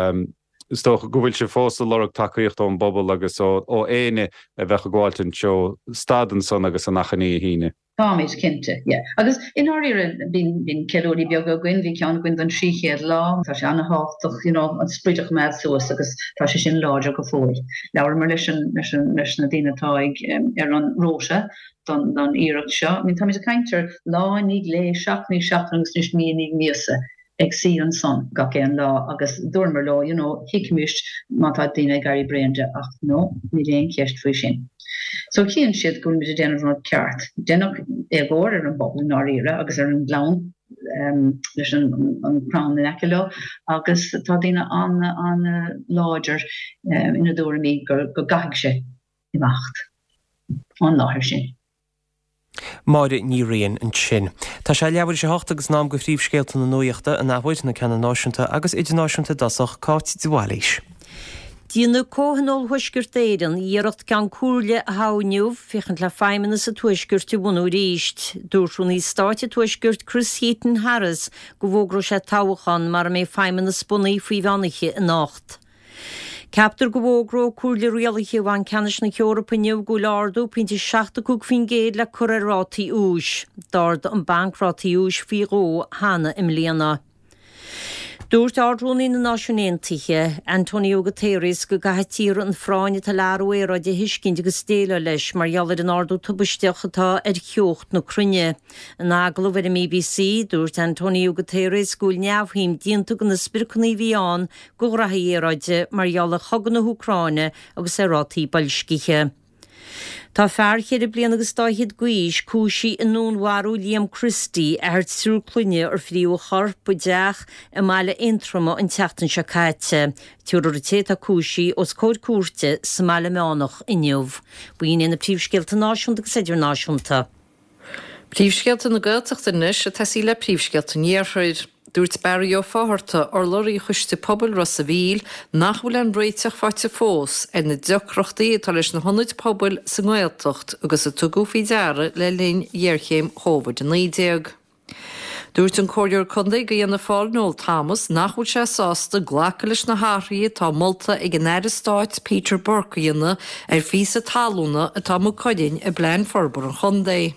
Speaker 11: sto go bhfuil se fósta lorach takeíocht ón bobbal agus ó éine a bheith gháiltain seo stadan son agus an nachchaní híine.
Speaker 10: Táid cinnte, agus in áíir bín ceúí beag a gin, bhí cean gin an tríchéad lá, tá sé anna háach an spríteach meid suas agus tá sé sin láidir go fóil. Leabhar mar leis na dtíanatáig ar an róise don íireacht seo, mín tá a caiintear láinnig lé seachnaí seachnagus níos míonig míosa ag sí an son ga céan lá agus dúrmar lá, hiicimist má tá daine garí breinte ach nó ní réon ceist faoi sin. So cían siad gúil mit a déanamh an ceart. Déanach agóir ar an bobbal náíire agus ar an glán leis an crown in Eceló agus tá daine an láidir ina dúra mí go gaig sé i macht an láthir sin.
Speaker 1: Máire ní rion an sin. Tá sé leabhar sé 8 agus nám go phríomhscéalta na nuíochta an áhhaid na ceanna náisiúnta agus idirnáisiúnta dasach cáit dúháilís.
Speaker 2: Dína cóhanol thuisgurt éireann íireacht gan cúrle a hániuh fichan le feimena sa tuisgurt i bhunú ríist. Dúrún í státe tuisgurt Chris Heaton Harris go bhógra sé táhachan mar mé feimena spunnaí faoi bhanaiche in nácht. Captar go bhógró cúrle rialacha bhain ceannis na Ceorpa nniuh go lárdú pinti 62 fin géad le churátaí ús. Dard an bankrátaí ús fí ró hána im líana. Dúirt ardrúnaí na náisiúnéantaithe Antonio Guterres go gaithtír an fráinne tal learúéráide hiiscint agus stéile leis mar geallar an ardú tubasteachatá ar cheocht nó crunne. An agla bhar am ABC dúirt Antonio Guterres gúil neamhhím díonta go na spircannaí bhíán go rathaíráide mar geallar chagan na Húcráine agus arátaí bailscithe. Tá fearchéad a blian agus dáiad guis cúsí in nónharú Liam Christie trú cluine ar fríú charp deach a máile intrama an teachtain se caite. Tiúr téta cúsí os cóid cuate sa máile meánach inniuh. Buoin ina príomhscéalta náisiúnta agus idir náisiúnta.
Speaker 3: Príomhscéalta na Gaeltachta inis a tasí le príomhscéalta níorthid. Dúirt Barry ó fáharta ar loirí chuiste pobl Rosa Bhíl nach bhfuil an réiteach fáte fós ar na deocrochtaí tá leis na 100 pobl sa Gaeltacht agus a tugu fí deara le linn dhearchéim Howard an 90. Dúirt an cóidear condaí go dhéanana fáil Noel Thomas nach bhfuil sé sásta ghlacha leis na háthraí tá molta ag an air stáit Peter Burke dhéanana ar fís a talúna atá mo coidin a blein forbor an chundaí.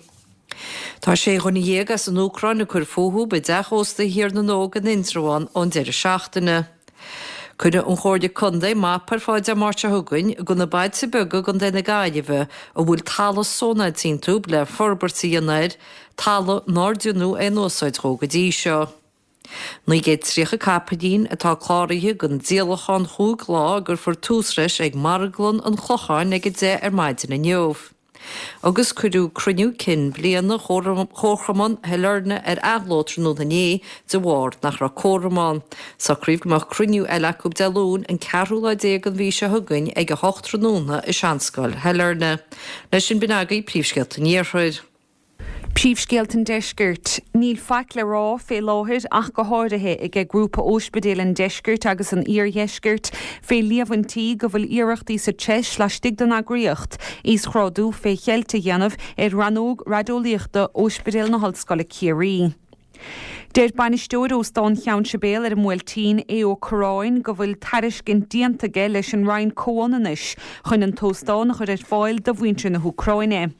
Speaker 3: Tá sé chuna dhéagas an Úcráine chur fóthú be deachósta hir na nógan intraháin ón deir seachtaine. Cúna an chóirde condaí mápar fáide máte thugain go na baid sa bega gan déna gaiideh a bhfuil tala sónaid tínú le forbartaí anaid tala nárdúnú é nósáid thógadí seo. Ní géad trícha capadín atá chláirithe gon díalachan thug lá gur for túsreis ag marglan an chlocháin ag dé ar maidin na neomh. Agus chuú cruniú cin blianana chóchramán heilerne ar aglótra nó nané de bhhar nach ra córamán. Saríomh goach cruniú eile go deún an ceúla dé an bhí se thugain ag a 8 tróna i seanscoil heilerne. Leis sin binagaí príomhscealta níorthid.
Speaker 4: Príomhscéalta deisgurt, níl feic le rá fé láthir ach go háirithe ag grúpa óspedéal an deisgurt agus an íorheisgurt fé líomhantí go bhfuil iireachtaí sa teis le stig den agriíocht os chráadú fé cheilta dhéanamh ar ranóg radioíochta óspedéal na Hallscoile Ciarí. Déir banisteúir ó stán cheann sibéal ar mhfuiltín é ó choráin go bhfuil taris cin diantaige leis an rainn cóananis chun an tóstáin chur ar fáil do bhaintre na Húcráine.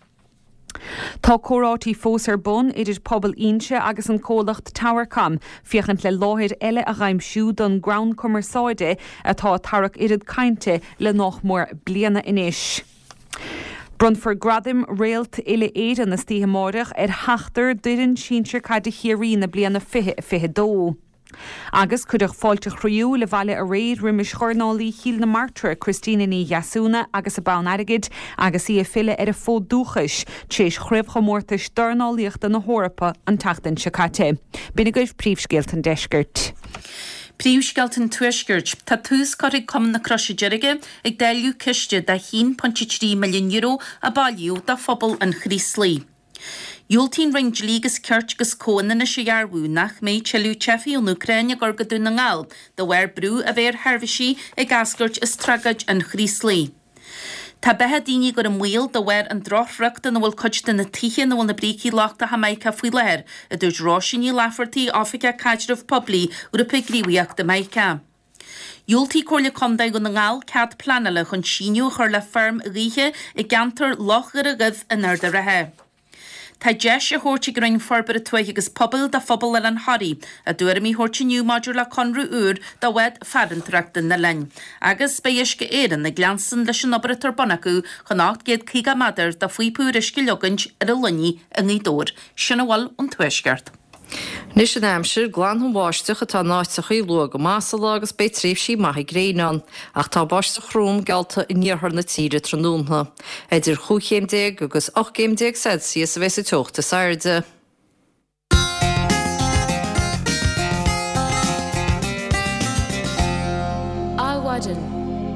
Speaker 4: Tá córátí fós ar bun idir pobl inse agus an cólacht Towercom fiachant le láthir eile a raimsú don ground commerceáide atá tarach irid cainte le nach mór bliana inis. Brunfar gradim réalt ile éad an na stíthe máireach ar heachtar duireann sínsir cad a chéirí na bliana fiche dó. Agus chuidir fáilte chriú le bhaile a réad rimis chornálaí híl na Martra Christina ní Jasúna agus a ban airigid agus í a fille ar a fód dúchas tréis chríomh chomórtas dornálaíochta na hórappa an tachtain sicate. Bína goibh príomhscéalt an deisgurt.
Speaker 5: Príomhscéalt tuaisgurt tá tús corig cum na croisi deirige ag deilú ciste de 1.3 milliún euro a bailú da phobal an chríslí. Iúltín ring lígus ceart gus cóna na siarú nach méid cheú chefií an Ucraine gorgadú na ngáil, do bhar brú a bhéir Harvisí ag gasgurt is tragaid an chríslí. Tá bethe daoine gur an mhuiil do bhar an drochreachta na bhfuil cuid na tithe na bhfuil na brící láchta Jamaica faoi leir, a dúirt ráisiní lefartaí África Caidirh Poblí ur a pigrííocht de Maica. Iúltaí cóirla condaid go na ngáil cead planala chun síniú chur le ferm ríthe i gantar lochar a gibh in airde rathe. Tá deis a hórte grain forbar a tuaich agus pobl da phobal le an harí, a dúir mí hórte nniu maidir le conrú úr da wed fadantrachtan na lein. Agus béis go éan na glansan leis an obair turbanaú chun 8 géad cíga madar da faoi púrisci legant ar a luní a ngídóir, sinna bhil an tuaisgart.
Speaker 3: Nis an amsir glan an bháisteach atá náiteach í lu go másala agus be tríomh sí maithí gréán, ach tá báisteach rúm galta i níorthar na tíre trónúntha. Idir 5 agus 8 Celsius a bheits a teachta sairde.
Speaker 12: Áhaidan.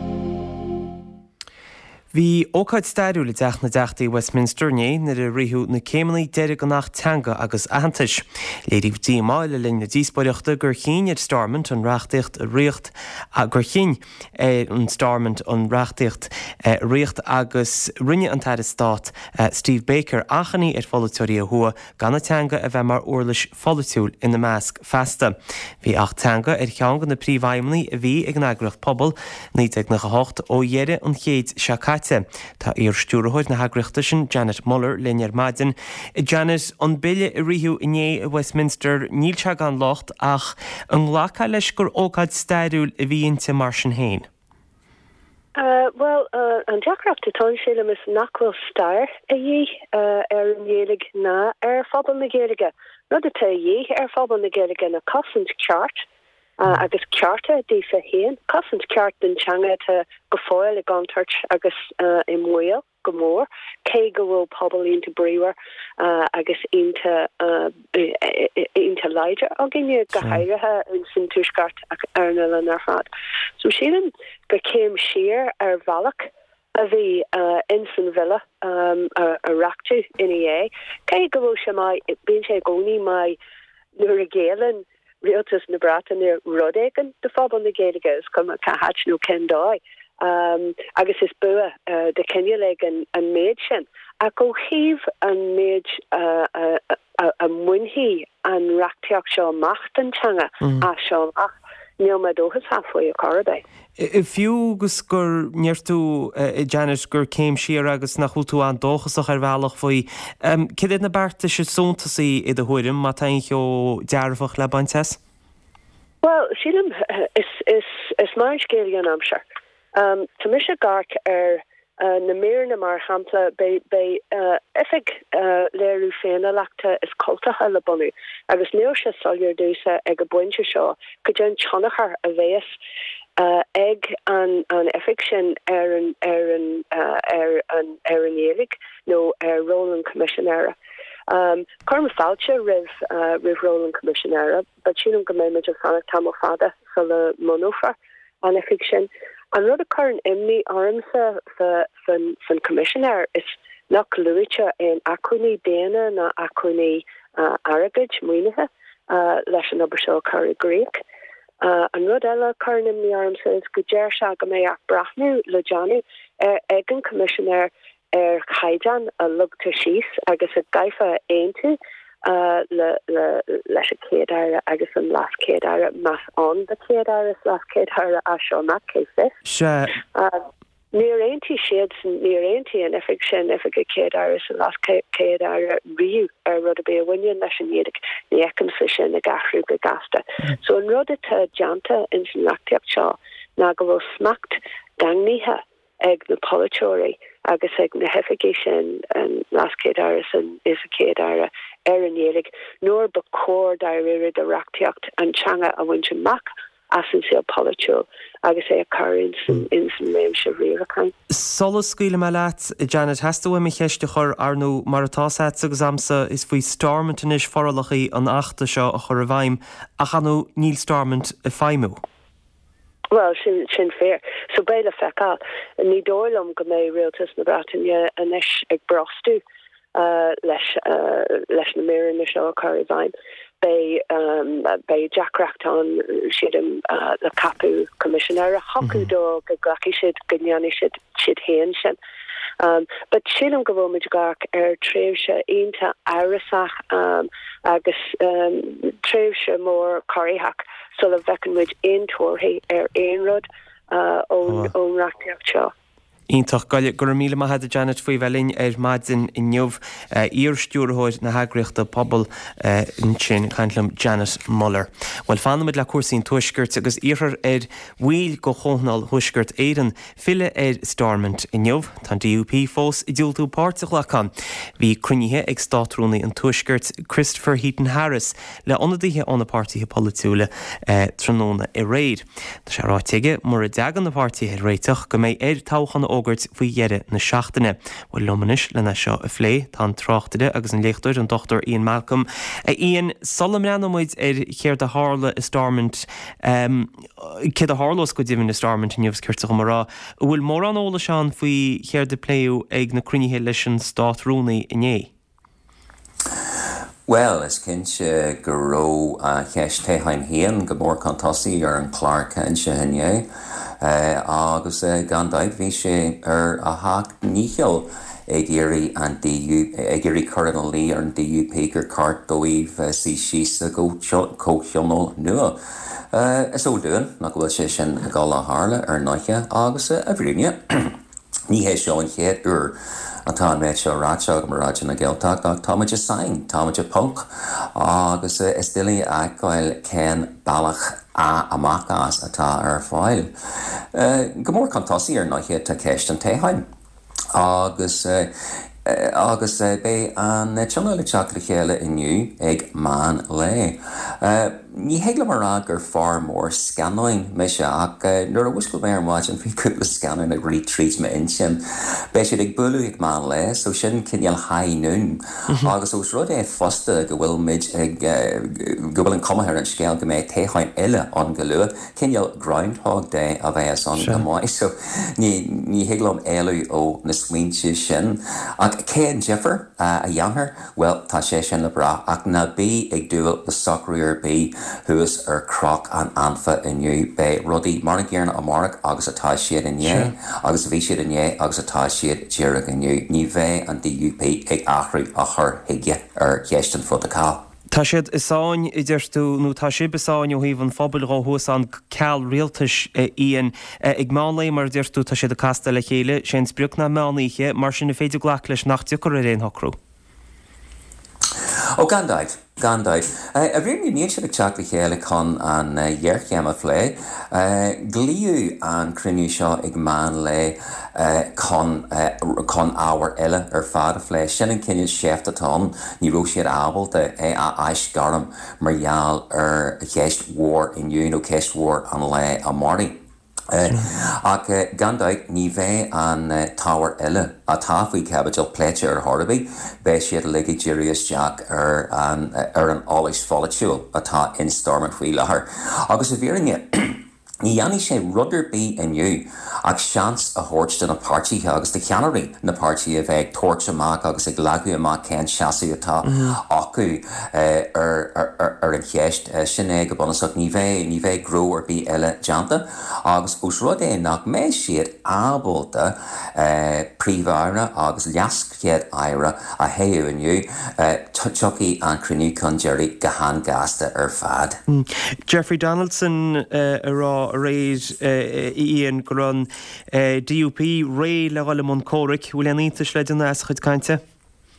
Speaker 1: Bhí ócáid staidú le deach na deachtaí Westminster né na a rithú na céimlaí deire go nach teanga agus ahantais. Léidirh dí máile linn na díospaíochta gur chin ar Stormont an reachtaíocht riocht a gur chin an Stormont an reachtaíocht riocht agus rinne an taide stát Steve Baker achaní ar folúirí a thua gan na teanga a bheith mar uirlis folúil ina measc festa. Bhí ach teanga ar cheangan na príomhhaimlaí a bhí ag an agracht pobl ní ag na 8 ó dhéire an chéad seacate. Tá ar stúrathid na hagrachtasin Janet Muller Linnear Madden. Janet, an bille a riú iné a Westminster níl se an locht ach an ghlacha leis gur ócáid staidúil a bhíonnta mar sin héin.
Speaker 12: Well, an deachreacht atá sílam is nachhfuil stair a dhé ar an dhéalaigh ná ar phobal na Gaeilge. Rud atá dhé ar phobal na Gaeilge na cosint ceart agus cearta dífa héan. Cosint ceart den teanga tá go fáil a gantart agus i mhuiil go mór, cé go bhfuil pobl ionta bríomhar agus ionta leidir a gine go hairithe in sin túisgart ar na le ar fad. So sílan go céim siar ar bhealach a bhí in san villa a reachú ina é. Cé go bhfuil se mai bíonn sé gcónaí mai nuair a géalann Realtas na bratan ar rudégan de phobal na Gaeilge is cum a cahatnú cendói. Agus is bua de Kenneleg an méid sin. A go híh an méid a munhí an reachtaíocht seo machtantanga a seo ach níl me dóchas halfway a Caribé.
Speaker 1: Fiú gus gur neirtú Janet gur céim siar agus nach chuú an dóchasach ar bhealach faoi. Cid na barta se súntasaí i do thuirim má tain cheo dearfach le baintes?
Speaker 12: Well, sílim is mar scéalaí an amsir. Tá mis a gart ar na méarna mar hampla bei effig léirú féna leachta is cultatha le bunú, agus níor se solir dúsa ag a buinte seo go dén tionachar a bhéas ag an effig sin ar an éalaigh nó ar Roland Commissionera. Carma Falcha riv Roland Commissionera, but sin go mé a fanna tam fada sa le monofar an effig sin. An rud a current imni armsa fan commissioner is nach luicha in acuni dana na acuni aragaj muinaha leis an obersel curry Greek. An rud ella current imni armsa is gujer shagame brahnu lejanu egan commissioner Haijan a lugta shis agus a gaifa aintu leis a céadara agus an las céadara mas an de céadara las céadara a seánach cé fis. Níor aontaí siad níor aontaí an effig sin effig a céadara san las céadara riú ar rud a bé a bhaine leis an iadach ní ecem sa sin a gahrú go gasta. So an rud atá deanta in san reachtaíocht seo ná go bhfuil smacht gangníthe ag na polytóí agus ag na hefigé sin an lascéad áras an is a céad ára an élig, nóir ba cór dairiad a reachtaíocht antseanga a bhainte mac as an síl polytó agus é a cairn in san réim se riamhchain.
Speaker 1: Solas scuile me leat Janet heasta mi cheiste chur arnú mar atáset agus amsa is faoi Stormont inis forlachaí an 8 seo a chur a bhaim a chanú níl Stormont a feimú.
Speaker 12: Well, sin fair. So béle feá ní dóm go mé réaltas na Bretagne inis ag brostú leis na mé na seo a cairhhain. Bei Jack Rachton siad le capú commissioner a hoú dó go glaci siad gneanni siad héan sin. But sílam go bhfuid gach tréimhse onanta áirasach agus tréimhse mór choíthach so le bhecanmuid aontóirthaí aonrod ón reachtaíocht seo.
Speaker 1: Ítach gaile gur míle maithe Janet faoi bhelín maidzin in neomh íorstúrthóid na hagraíochta pobl in sin chaintlam Janet Muller. Well fanamid le cuasaín tuisgurt agus íothar bhuail go chónal thuisgurt éan fille Stormont in neomh tá DUP fós I dúiltú páirteach lechan. Bhí crunithe ag státrúnaí an tuisgurt Christopher Heaton Harris le ionadaithe anna pártaithe politúla tróna I réid. Tá sé ráiteige mar a deagan na pártaithe réiteach go mé táchan ógurt faoi dheire na seachtaine. Bhfuil lomanis lena seo a phlé tá tráchtaide agus an léchtúir an Dr. Ian Malcolm. Ian, solam ranamid chéir de hála I Stormont, cé a hálós go ddíhann na Stormont in neomh cuirteach marrá. Bhfuil mór an óla seán faoi chéir de pléú ag na crunithe leis an státrúnaí inné?
Speaker 13: Well, is cinse go ró cheist téhain héan go mór cantásaí ar an chláir cinse inné. Agus gandaid bhí sé ar a hac nícheol ag éirí churan an lí ar an DUP gur cart dóibh sí síos a go cócheolnó nua. Is ó dúin na bhfuil sé sin a gáil a hála ar naiche agus a bhríne. Ní hé seo an chéad úr atá méid seo ráteach marráte na ggéilteach ach táimeide sain, táimeide punk agus is duine agháil cén bailach amachás atá ar fáil. Go mór cantásaí ar naiche tá ceist an téhain. Agus bé an teanna teach le chéile inniu ag man le. Ní héagla marrá gur far mór scanáin me se ach nuair a bhuiscail mé ar máid an bhí cúpla scanáin ag rí trís me insin. Bé siad ag buú ag man le, so sin cinneal hainún. Agus os rud fosta go bhfuil mid go bhfuil an cumathir an scéal go méid téchain eile an go luath, cinneal Groundhog Day a bheith an go máid. So ní héaglam éilú ó na smaointe sin. Ach cé an Jeffer a dheanthar, well, tá sé sin le bra, ach na bí ag dúil le socraíar bí thuas ar croc an anfa inniu be rudí marna géarna a marach agus atá siad inné, agus bhí siad inné agus atá siad dearach inniu. Ní bheith an DUP ag achraí a chur hiige ar cheistan fud a cá.
Speaker 1: Tá siad isáin I ddeirtú nó tá si beáin ó híomh an fphobal ráthúas an ceall rialtas íon ag mála mar ddeirtú tá siad a casta le chéile sin spriúch na mánaíe mar sin na féidir ghlach leis nachte chu réon hocrú.
Speaker 13: Ó gandaid. A bhíon níon siad ag teach le chéile chun an dhearchéama phlé, glíú an cruinniú seo ag man le chun ábhar eile ar fad a phlé. Sin an cinnead séaftatán ní ró siad ábalta a eis garam margheall ar cheist mhór inniu nó ceist mhór an le a mardaí. Ach gandaid ní bheith an táhar eile a táfaí cabbaidil pléite ar Thordaby, bé siad ligí Durius Jack ar an álas folitiúil atá in Stormont faoi láthair. Agus a bhíringe ní dhéanfaí sé rudidir bí inniu ach seans a thuirt na páirtíthe agus de cheannarí na páirtí a bheith tuairt amach agus ag leagadh amach cén seasaí atá acu ar an cheist sin go bunasach ní bheith grú ar bí eile deanta agus ús rud nach mé siad ábalta príomhhara agus leascéad aire a héú inniu tuiceí an cruinniú chun Jerry go hangasta ar fad.
Speaker 1: Jeffrey Donaldson ará réid íon go run DUP ré le gáil món córic bhfuil an iontas le den as chud cainte?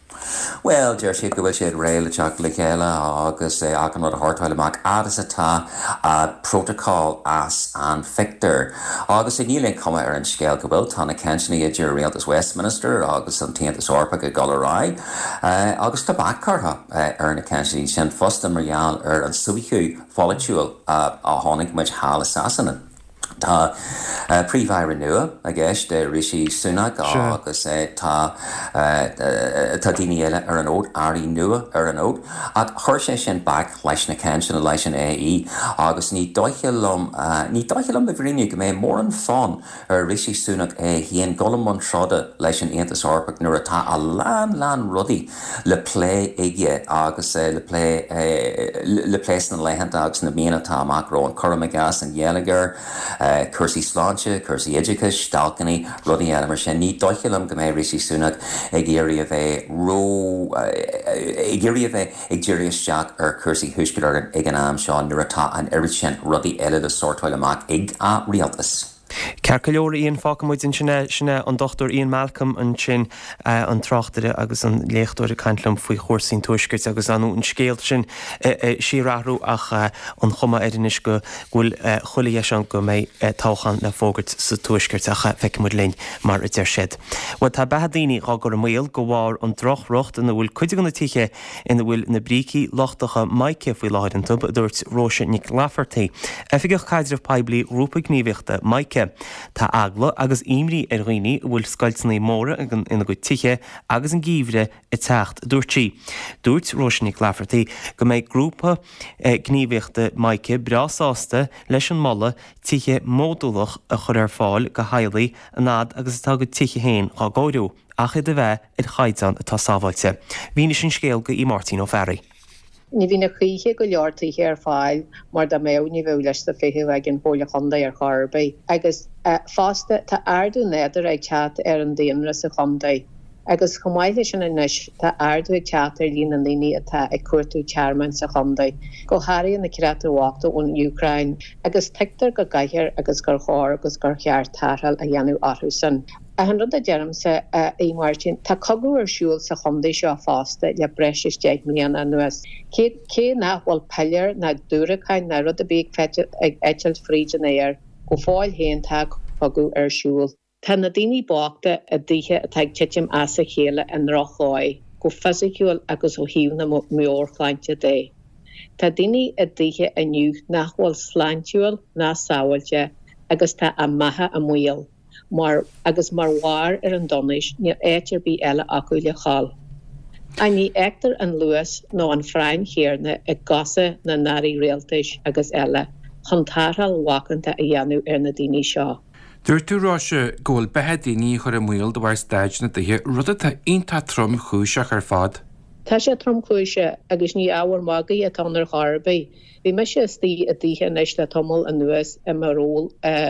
Speaker 13: Well, dear sé go bhfuil sé réile teach le chéile agus agan a hátáil amach agus atá protocol as an fictor. Agus i nílinn cuma ar an scéal go bhfuil tána ceanna idir réaltas Westminster agus an Taontas Orpa go Gallery agus tá baccartha ar na ceanna sin fosta margheall ar an suichiú folitiúil a tháinig muid hála sasanna. Tá príomhhaire nua a gceist de Rishi Sunak agus tá daoine eile ar an ód airí nua ar an ód ach chuir sé sin bac leis na ceanna leis an AI agus ní dóichelumm a bhríine go mé mór an fán ar Rishi Sunak híon golamón sráide leis an Aontas Orpa nuair atá a lean rudaí le plé ige agus le plés na leihananta agus na míanatá amach ró an Curam gas an Gallagher Cursí sláinte, Cursí Idicus, Stalcany, rudí eile mar sin ní dóichelumm go mé Rishi Sunak ag géirí a bheith ag ddíirí isteach ar Cursí thuisceir ag an am seo nuair atá an irid sin rudí eile de sortáil amach ag a rialtas.
Speaker 1: Ceir go leor íon fácamuid in sinna an Dr. Ian Malcolm an sin an trachtare agus an léchtúir caiintlumm faoi chóirsaín tuaiscirt agus anú an scéalt sin siráthú ach an chuma éidirnis go bhfuil chulaí an go mé táchan na fógart sa tuaiscirt a feicimid linn mar a deir siad. Wa tá behadaoine gá gur méal go bhár an drochrocht an bhfuil chuide ganna tíe ina bhfuil na brící lochtacha maice faoi láid an tub dúirt Róise Nic Lafferty. Efigech caidir peblií rúpa gníomhachta maice Tá agla agus imrí ar roioine bhfuil scailtnaí móra ina go tithe agus an gíomhre i techt dúirtí. Dúirt Róise Nic Lafferty go méid grúpa gníomhachta maice brasásta leis an molla tithe módúlach a chur ar fáil go hailaí a nád agus tá go tithe héin á gáidú ach i de bheith i chaidán atá sábhailte. Bhíine sin scéal go í Martin O'Ferry.
Speaker 14: Ní bhí na chuige go leortaí ar fáil mar da mé ní bhfuil leis a fiú ag an bóla chunda ar Charba. Agus fásta tá ardú néidir ag teat ar an déanra sa chunda. Agus chomáile sin inis tá ardú ag teat ar lína líní atá ag cuairtú chairman sa chunda. Go háirí na creatarháta ón Ukraine agus teictar go gaiithir agus gur chóir agus gur cheart tarthal a dhéanú orthú san. A han rud a dearm sa é Martin tá cogu ar siúil sa chundaí seo fásta le breis deag mlíana nuas. Cé nachhfuil peilir na dúrachain na rud a bíag ag eitil fríd an éir go fáil héon tá cogu ar siúil. Tá na daoine báachta a dtíthe atá tiitim as a chéile an rochláid go fasiciúil agus ó híomna móorchláinte dé. Tá daoine a dtíthe aniu nachhfuil sláintúil ná sáhailte agus tá a maithe a muil. Agus mar bhhair ar an donis ní éitir bí eile acu le cháil. A ní éachtar an luas nó an phráin chéarna ag gasa na narí réaltais agus eile chun tarthal wacanta a dhéanú ar na daoine seo.
Speaker 15: Dúir tú ráise ggóil bethe daoine chur a múil do bhhair staid na dtithe rud atá onanta trom chúiseach ar fad.
Speaker 14: Tá sé trom chúise agus ní áhar magaí atá ar Charba. Bhí me sé tí a dtíthe neis le tomul an nuas a marról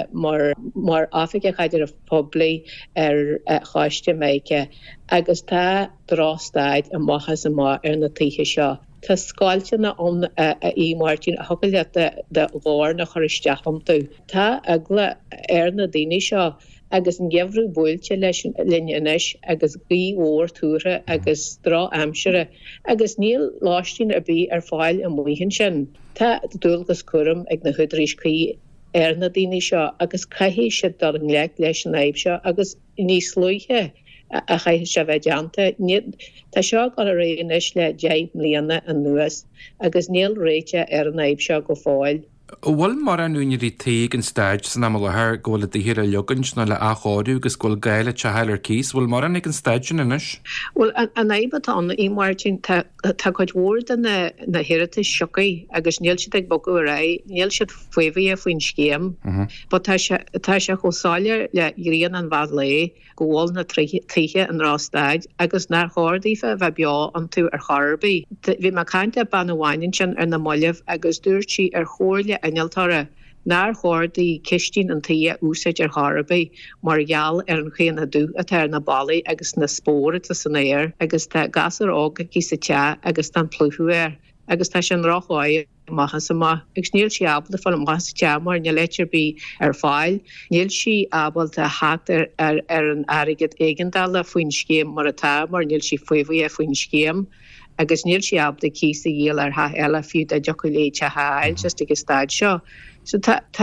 Speaker 14: mar áfaice chaidir a poblaí ar cháiste méice agus tá drástaid a machchas a má ar na títhe seo. Tá sáilte na an í Martin a thucail de bhir na choristeacham tú. Tá agla ar na daoine seo agus an gehrú búilte leis linneis agus bí óir túra agus drá amsere agus níl láistín a bí ar fáil a muhin sin. Tá dúlgus cuam ag na hudríscaí ar na daoine seo agus caihí si dar an leag leis an éib seo agus níos luithe a chaithe se bheith deanta. Tá seo gal a réis le 10 mbliana an nuas agus níl réite ar an éib seo go fáil.
Speaker 15: Bhfuil mar an úirí taigh an staid san am lethir ggóla dtíhir a leogans na le aáú agus ggóil gaile te heilir cís, bhfuil mar an ag an staid sin inis?
Speaker 14: Well an éibeán í Martin tá chuid mhór na hiirita siocaí agus níl siad ag bogu a ra, níl siad fuimhí a faoin scéam, ba tá se chosáir le ríon an bhd le ggóil na tríe an rástaid agus nar cháirdífa bheith beá an tú ar Charba. Bhí mar caiinte ban bhhainin sin ar na moileh agus dúirtí ar chóirle Aniltara nar chóirdaí cistím an taí úsáid ar Charba mar gheall ar an chéanna dú a tar na bailí agus na spóra a san éir agus tá gasar ága cí sa te agus tá plúthú air agus tá sin rácháid machchas sama ag sníl si abal fan mas teamar ne letir bí fáil, níl si abal a hat ar an aigeit eigendal a foin scéim mar atá mar níl si fuihí a foin scéim. Agus níl si ab de kís a dhéal ar ha eile fiú a joculéite hail just agus staid seo. So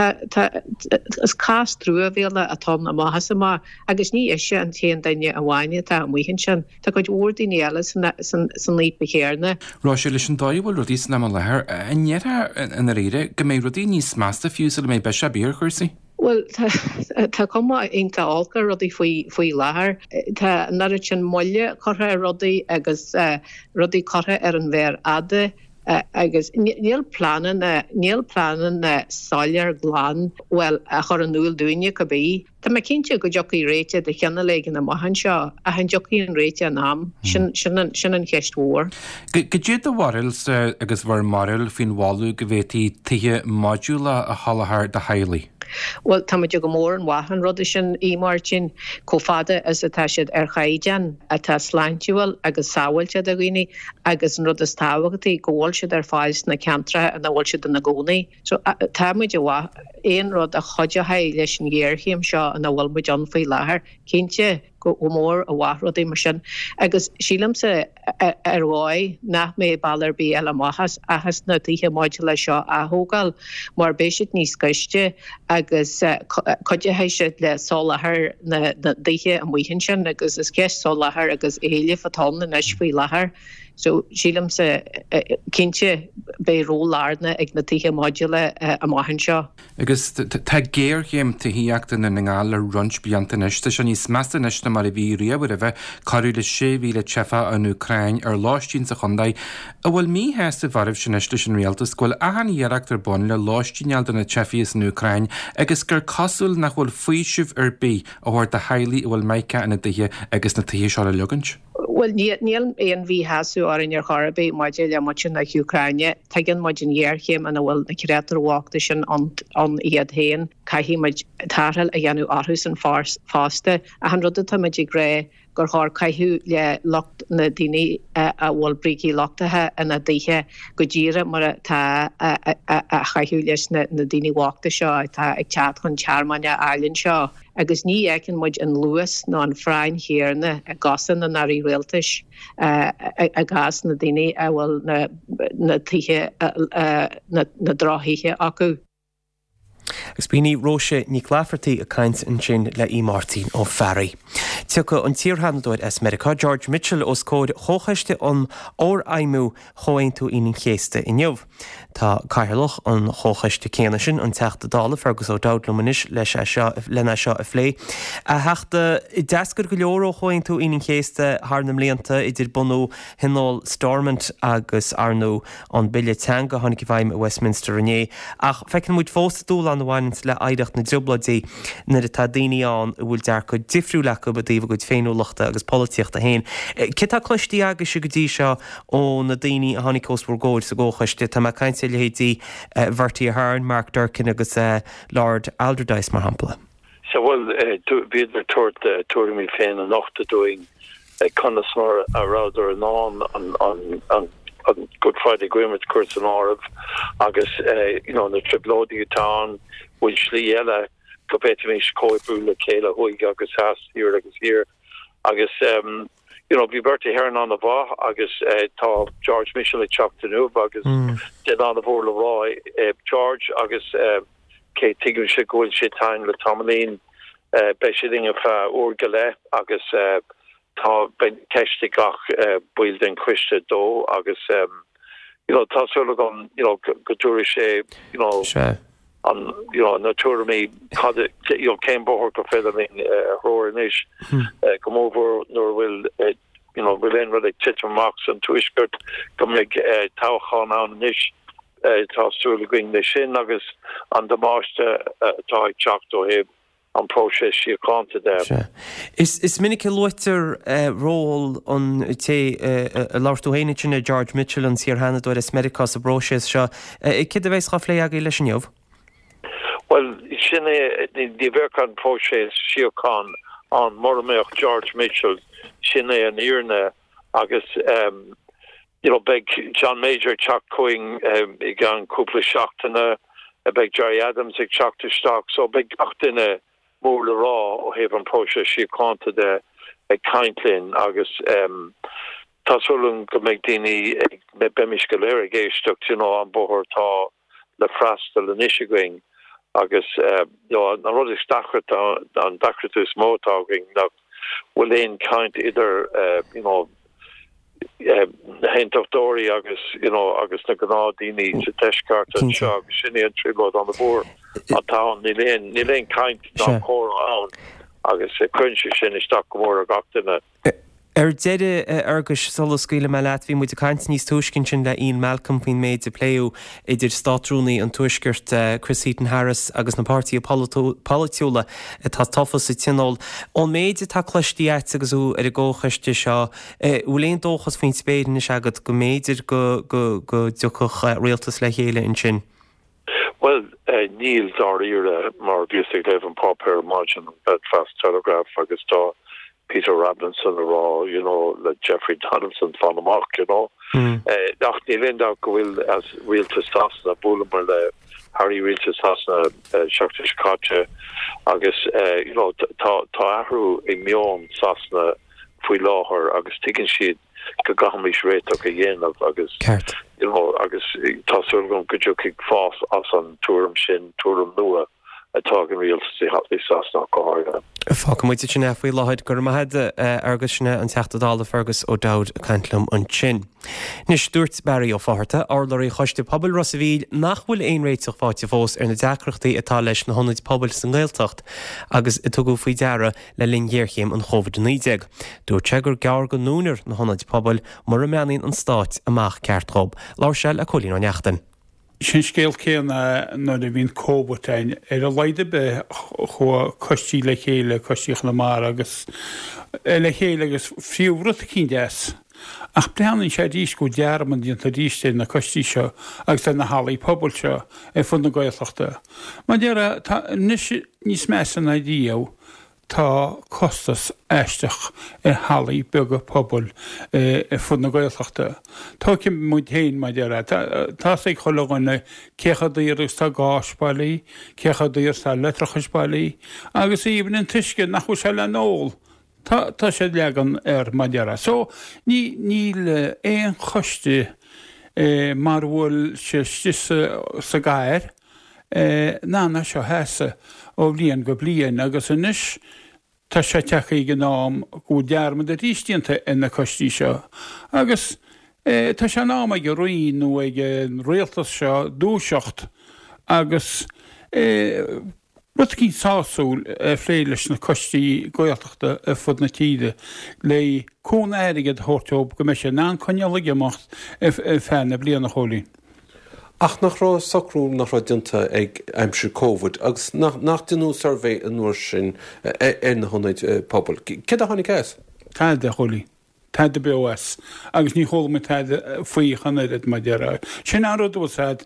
Speaker 14: is cás trú a bhéle atá na maithe sama agus ní isise an téan daine a bhhaine tá an muhinn sin, Tá goid údaí eile san lí bechéarna.
Speaker 15: Rá sé leis an dáhfuil rudí na lethir anéthe in réire go mé rudí níos measta fiúsa le mé be se bír chuirsaí?
Speaker 14: Well, tá cuma inta álca rudaí faoi láthair. Tá nara sin moille chotha rudaí agus rudaí chotha ar an bhéir ada agus níl planan na sáilear glán well a chur an núil dúine go bí. Tá me cinnte go jocaí réite de cheanna le na maihan seo a hen jocaí an réite an am sin an cheisthór.
Speaker 15: Go dé do bhhails agus bhar maril fin bháú go bhhétí tuthe modúla a halathir de Hailí.
Speaker 14: Well, tá go mór an wahan rud sin martin cófada as atá siad ar chaidean atá sláintúil agus sáhailte a gine agus an rud is táhagatí ggóil siad ar fáils na ceantra a bhil siad na gcónaí. So táid bhá éon rud a chuide ha leis an ggéirchéim seo an bhfuil mu John faoi láthair cinnte go mór a bhharrodí mar sin. Agus sílamsa ar bháid nach mé ballar bí eile maithas achas na títhe máide le seo athógáil mar béisiid níos scaiste agus chuidehéise le sólathair na díthe an mhuihann sin agus is ceist sólathair agus éile fatán na neis faoi láthair. So sílamsa cinnte bé rólána ag na títhe máidile a maihann seo.
Speaker 15: Agus tá géirchéim taíachta na ngáil le runch bíanta neiste se níos measta neiste mar a bhí riamhar a bheith carú le 6,000 tefa an Ucrain ar láistín sa chundaid a bhfuil mí heasta bharibh sin neiste sin réaltas goil ahan dhearachtar bon le láistínealda na tefiíos na Ucrain agus gur cosúil nach bhfuil faoisih ar bí a bhhair de Hailí a bhfuil maice ina dtithe agus na tithe seo le legant.
Speaker 14: Well, níl éon bhí hasú áin ar chorabé maidide le muin na Ucraine, Tegan maidin dhéirchéim an bhfuil na cirétar bháachta sin an iad héin, caihí maid tarthal a dhéanú áthús an fásta a an rudda táidir gré gur thir caiithú le locht na daoine a bhfuil bríí lochtathe ina dtithe go ddíire mar tá a chaithú leis na daoine bháachta seo tá ag tead chun tearmaine eilinn seo. Agus ní ecin muid an luas ná an phráin chéarna a gasan na narí réaltais a gas na daoine a bhfuil na tithe na dráthíthe acu.
Speaker 1: Agus bíní Róise ní Clafferty a caint an sin le Martin ó Ferry. Tucha an tíorhandóid America George Mitchell os cód chóchaiste an ór aimú choin tú inon chéiste inniuh. Tá caiirlach an chóchaiste céana sin an teachta dála fergus ó dádlumanis lena seo a phlé. A heachta I deascar go leor ó choin tú inon chéiste harnam léanta idir bunú hinál Stormont agus arnú an bille teanga tháinig bhaim a Westminster René. Ach fecinn muid fósta dúla an bhaint le aideach na dubladí na tá daoine an bhfuil dear go difriú lecha ba daobh go féinúlachta agus políochta hain. Citá cluistí agus si go dtí seo ó na daoine a tháinig cósbúr góid sa ggóchaiste tá caiinte le hétí bhartaí a Harn, Mark Durkin agus Lord Alderdice mar hampla.
Speaker 16: So well, beidir tuair mí féin an nachta doing conasmar a rather an Good Friday agreement Curtin Orb agus na Triblodi town which Liela competition coibrú le céile hoig agus has here agus vi Bertie Heron on the va agus tá George Mitchell e Chaptanu agus did on the board le Roy George agus Kate Tigger se goil se time le Tomlin being of Urgale agus tá ben teiste gach build in Christa do agus tá sort of on goúri sé on na tourmi came bohor go fe hornish come over nor will within really titter marks and tuiskert come tauchan an nish tá going the sin agus an the master tá chapto heb an process si conta there.
Speaker 1: Is minic loiter role on a lartúhéine sinna George Mitchell an sir hanna do Americas a broses seo kid a bheits chaflé a leis an jobh?
Speaker 16: Well, sinna the Verkan process siocán an Mormeach George Mitchell sinna an irne agus big John Major Chuck Coing gan couple shocked a big Jerry Adams ag shocked to stock so big in a more le raw o have an process she conta de ag kaintlin agus Taswlung go megdini me bemish galera gestuck an bohor ta le frastel an issuing agus an rodi stachret an dakratus motaging na will in kind either hint of Dory agus agus na ganadini se teskart an shog sinni an tribod on the board an town ni lein kind na chor an agus crunch sin is sta gomor gatina.
Speaker 1: Deide agus solascuile me leat bhí muid a caiint níos tuiscin sin le on Malcolm faoin méid de pléú idir státrúnaí an tuisgurt Chris Heaton Harris agus na pártaí politiúla tá tofas sa tinál. Ó méid tá chluistíart agus ú ar a ggóchaiste seo bhfuilon dóchas faoin spéidir is agad go méidir go dúchach réaltas le chéile in sin.
Speaker 16: Well, Neil Darire mar bhíosigh Devon Popper margin Belfast Telegraph agus tá Peter Robinson raw, like Jeffrey Donaldson van the mark, nach ni linda gohfuil as realtas sasna Bulmer le Harry realtas sasna Shaktish Kacha agus tá ahru ag mion sasna fui láhar agus tikin siad go gahamish rate a yen agus agus tasur gom gojuk fás as an turum sin turum nua atá real hatli sasna go.
Speaker 1: Fá muide sin faoi láid gur maithe agus sinna an teachtadála fergus ó dád caiintlumm an sin. Nis dúirt Barry ó fáharta orlaí choiste pobl Rossahíl nach bhfuil éon réiteach fáte fós ar na deacreachtaí atá leis na honnaid pobl san Gaeltacht agus i tugu faoi deara le lingéirchéim an chomhad níideag. Dúir tegur gear go núnar na honnaid pobl mar a meanaín an stáit amach ceartthób. Lár sell a cholín an neachtain.
Speaker 17: Sin scéal céan nó a bhín cóbatain ar a leide be costí le chéile costíoch na mar agus le chéile agus fiúhrut cín deas. Ach breanann sé díos go dearman dionanta díiste na costí seo agus na hálaí pobl seo fun na Gaeltachta. Má deara níos meas an idío tá costas eisteach hálaí bega pobl fun na Gaeltachta. Tá cin mu héin mai deara. Tá ag cholaganna cechadaíargus tá gáisbailí, cechadaíar tá letrachasbailí, agus íban an tuisce nach se le nóil. Tá sé legan mai deara. So níl éon choiste mar bhfuil sé sa gair nána seo heasa ó bblion go blion agus inis tá sé techa ag nám go dearmad a rístíanta ina costí seo. Agus tá sé nám ag roiín nó ag réaltas seo dúiseacht agus rud cín sáúil phléiles na costí Gaeltachta fud na tíide le cún airigad thorteób go me sé ná conealaige amacht féna bliana cholín.
Speaker 18: Ach nach rá sacrú nach rá dinta ag aimsir COVID agus nach denú survey an nuair sin na honnaid pobl. Cé a tháinig cás?
Speaker 17: Táide cholí. Táide BOS. Agus ní chola me táide faoi chanaid mai deara. Sin áradúsad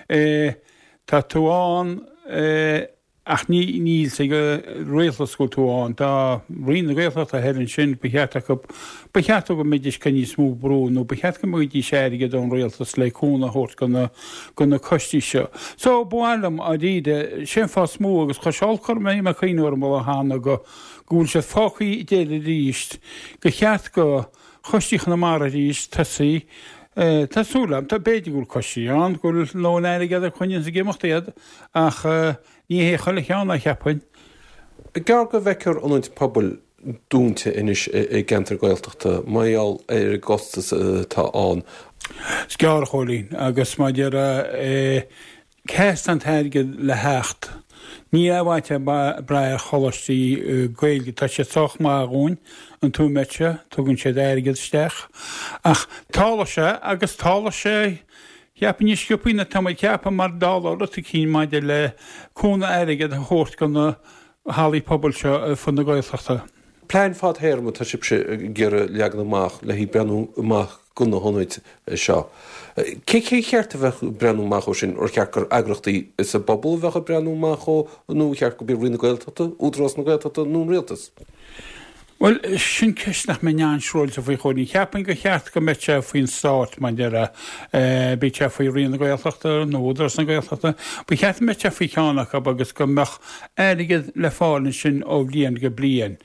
Speaker 17: tá túáin ach níl sé go réaltascúil túáin tá rion réaltas a heann sin becheata go méidir cinní smú brú nó becheat go muidí séige don réaltas le cúna hort gona costí seo. So buálam a díide sin fá smú agus choseáilchar mé a chuinúir má hána go gúil sé fáchaí déile ríist go cheat go chostíach na mar a ríist tasaí Tásúlam tá béidir gúil cosí an gúil nó airigad a chuinn sa géachtaíad ach ní hé chola cheanna cheappain.
Speaker 18: Gar go bheicear anúint pobl dúnta inis i gentar Gaeltachta maiall ar gostas tá an.
Speaker 17: Scear cholín agus má dear céist an tairgad le hecht. Ní bhaite breir cholatí gailge tá sé soch máún an tú mete tugann sé airigad steach. Ach tála sé agus tála sé cheapan ní sciúpaína tá ceapa mar dála ruta cín maidide le cúna airigad a thuirt gan na hálaí pobl seo fun na Gaeltachta.
Speaker 18: Plein fád héirm tá sibse gur leag amach le hí brenn amach gona honnaid seo. Cé cheart a bheith brenúach sin or chearcar agrachtaí is a bobbal bheith a brenúach nó chear go bí rina Gaeltachta údrás na Gaeltachta nó réaltas?
Speaker 17: Well sin ceisnach me nean sróilte faoi choní cheapan go cheart go mete faoin stát man deire bí te faoi rion na gailachta nódars na gailachta, bu cheat mete faoi cheannach agus go meach airigad le fáin sin ó bblion go blion.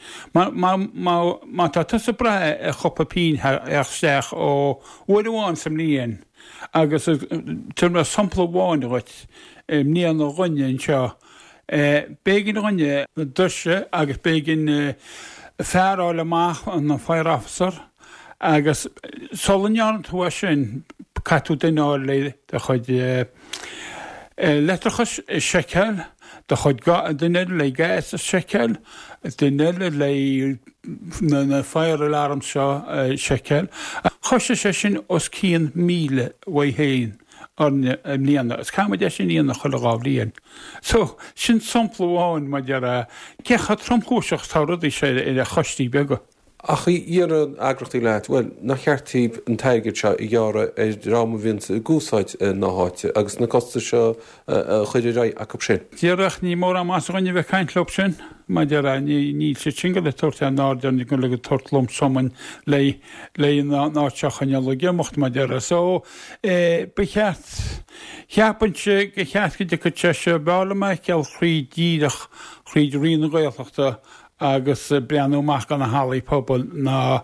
Speaker 17: Má tá tusa bre a chopa pín ag steach ó bhfuháin sam líon agus tu a sampla bháin goit níon na ghine seo. Bégin ghine na duse agus bégin fearáil amach an na fire officer agus solannearn tú sin catú déáil le de chuid letrachas sekel, de chuid duine le gais a sekel, duine le na fire alarm seo sekel. Choise sé sin os cían míle bha héin an líana, is cha de sin íon nach chuile gáblíon. So sin sampláháin mar dear cecha tromchúiseach táradí sé a chostí bega.
Speaker 18: Ach íar an agrachtaí leit, well nach chearttíb an teigir se I gheara ráma vint gúsáid náháite, agus na costa seo chuidir ra a sin.
Speaker 17: Díarach ní mór am asgainine bheith caiintlop sin, mar dear ní sé tinga le tuairta an nádearnig go le tortlum soman le náteachchan le gemocht mar dear. So becheart cheapante go cheatca de go teise beála me ceall chrí díadach chríd rion gailachta agus breanúach gan na hálaí pobl na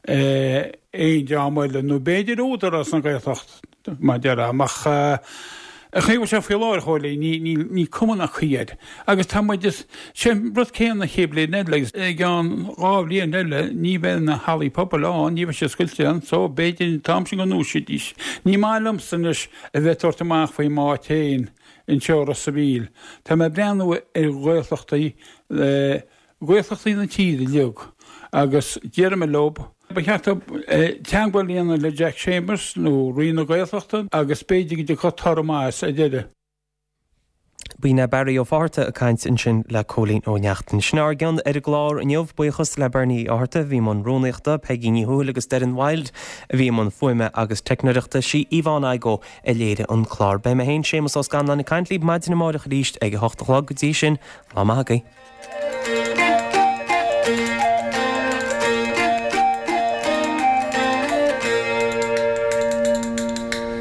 Speaker 17: éideáile nó béidir údar as na gailtacht mar dear amach a chéh se fé láir hála ní cuman nach chuiad. Agus tá sé rud céan na chéblé nedlegs gan ráblíon eile ní ben na hálaí pobl an, ní sé scultean, so béidir tam sin an núsidís. Ní málam sanis a bheith tortamach faoi mátéin in teora sa bhíl. Tá me breanú ghilachtaí Gweithachtaí na tíad leog agus Jeremy Loeb. Ba cheartta teanghfuil líana le Jack Chambers nó rion na gweithachta agus béidir de chu tarmás a deide.
Speaker 1: Bhína Barry ó bharrta a caint in sin le cólín ó neachtain. Snar gan a glár neomh buchas le Bernie áharta bhí man rónaíochta Peggy Níhúil agus Darren Wild a bhí man fuime agus technoireachta sí Ivan Aigo a léire an chlár. Be me héin sémas os gan na caint líb maidin na máireach ríist ag 8 go dtí sin lá maithagaí.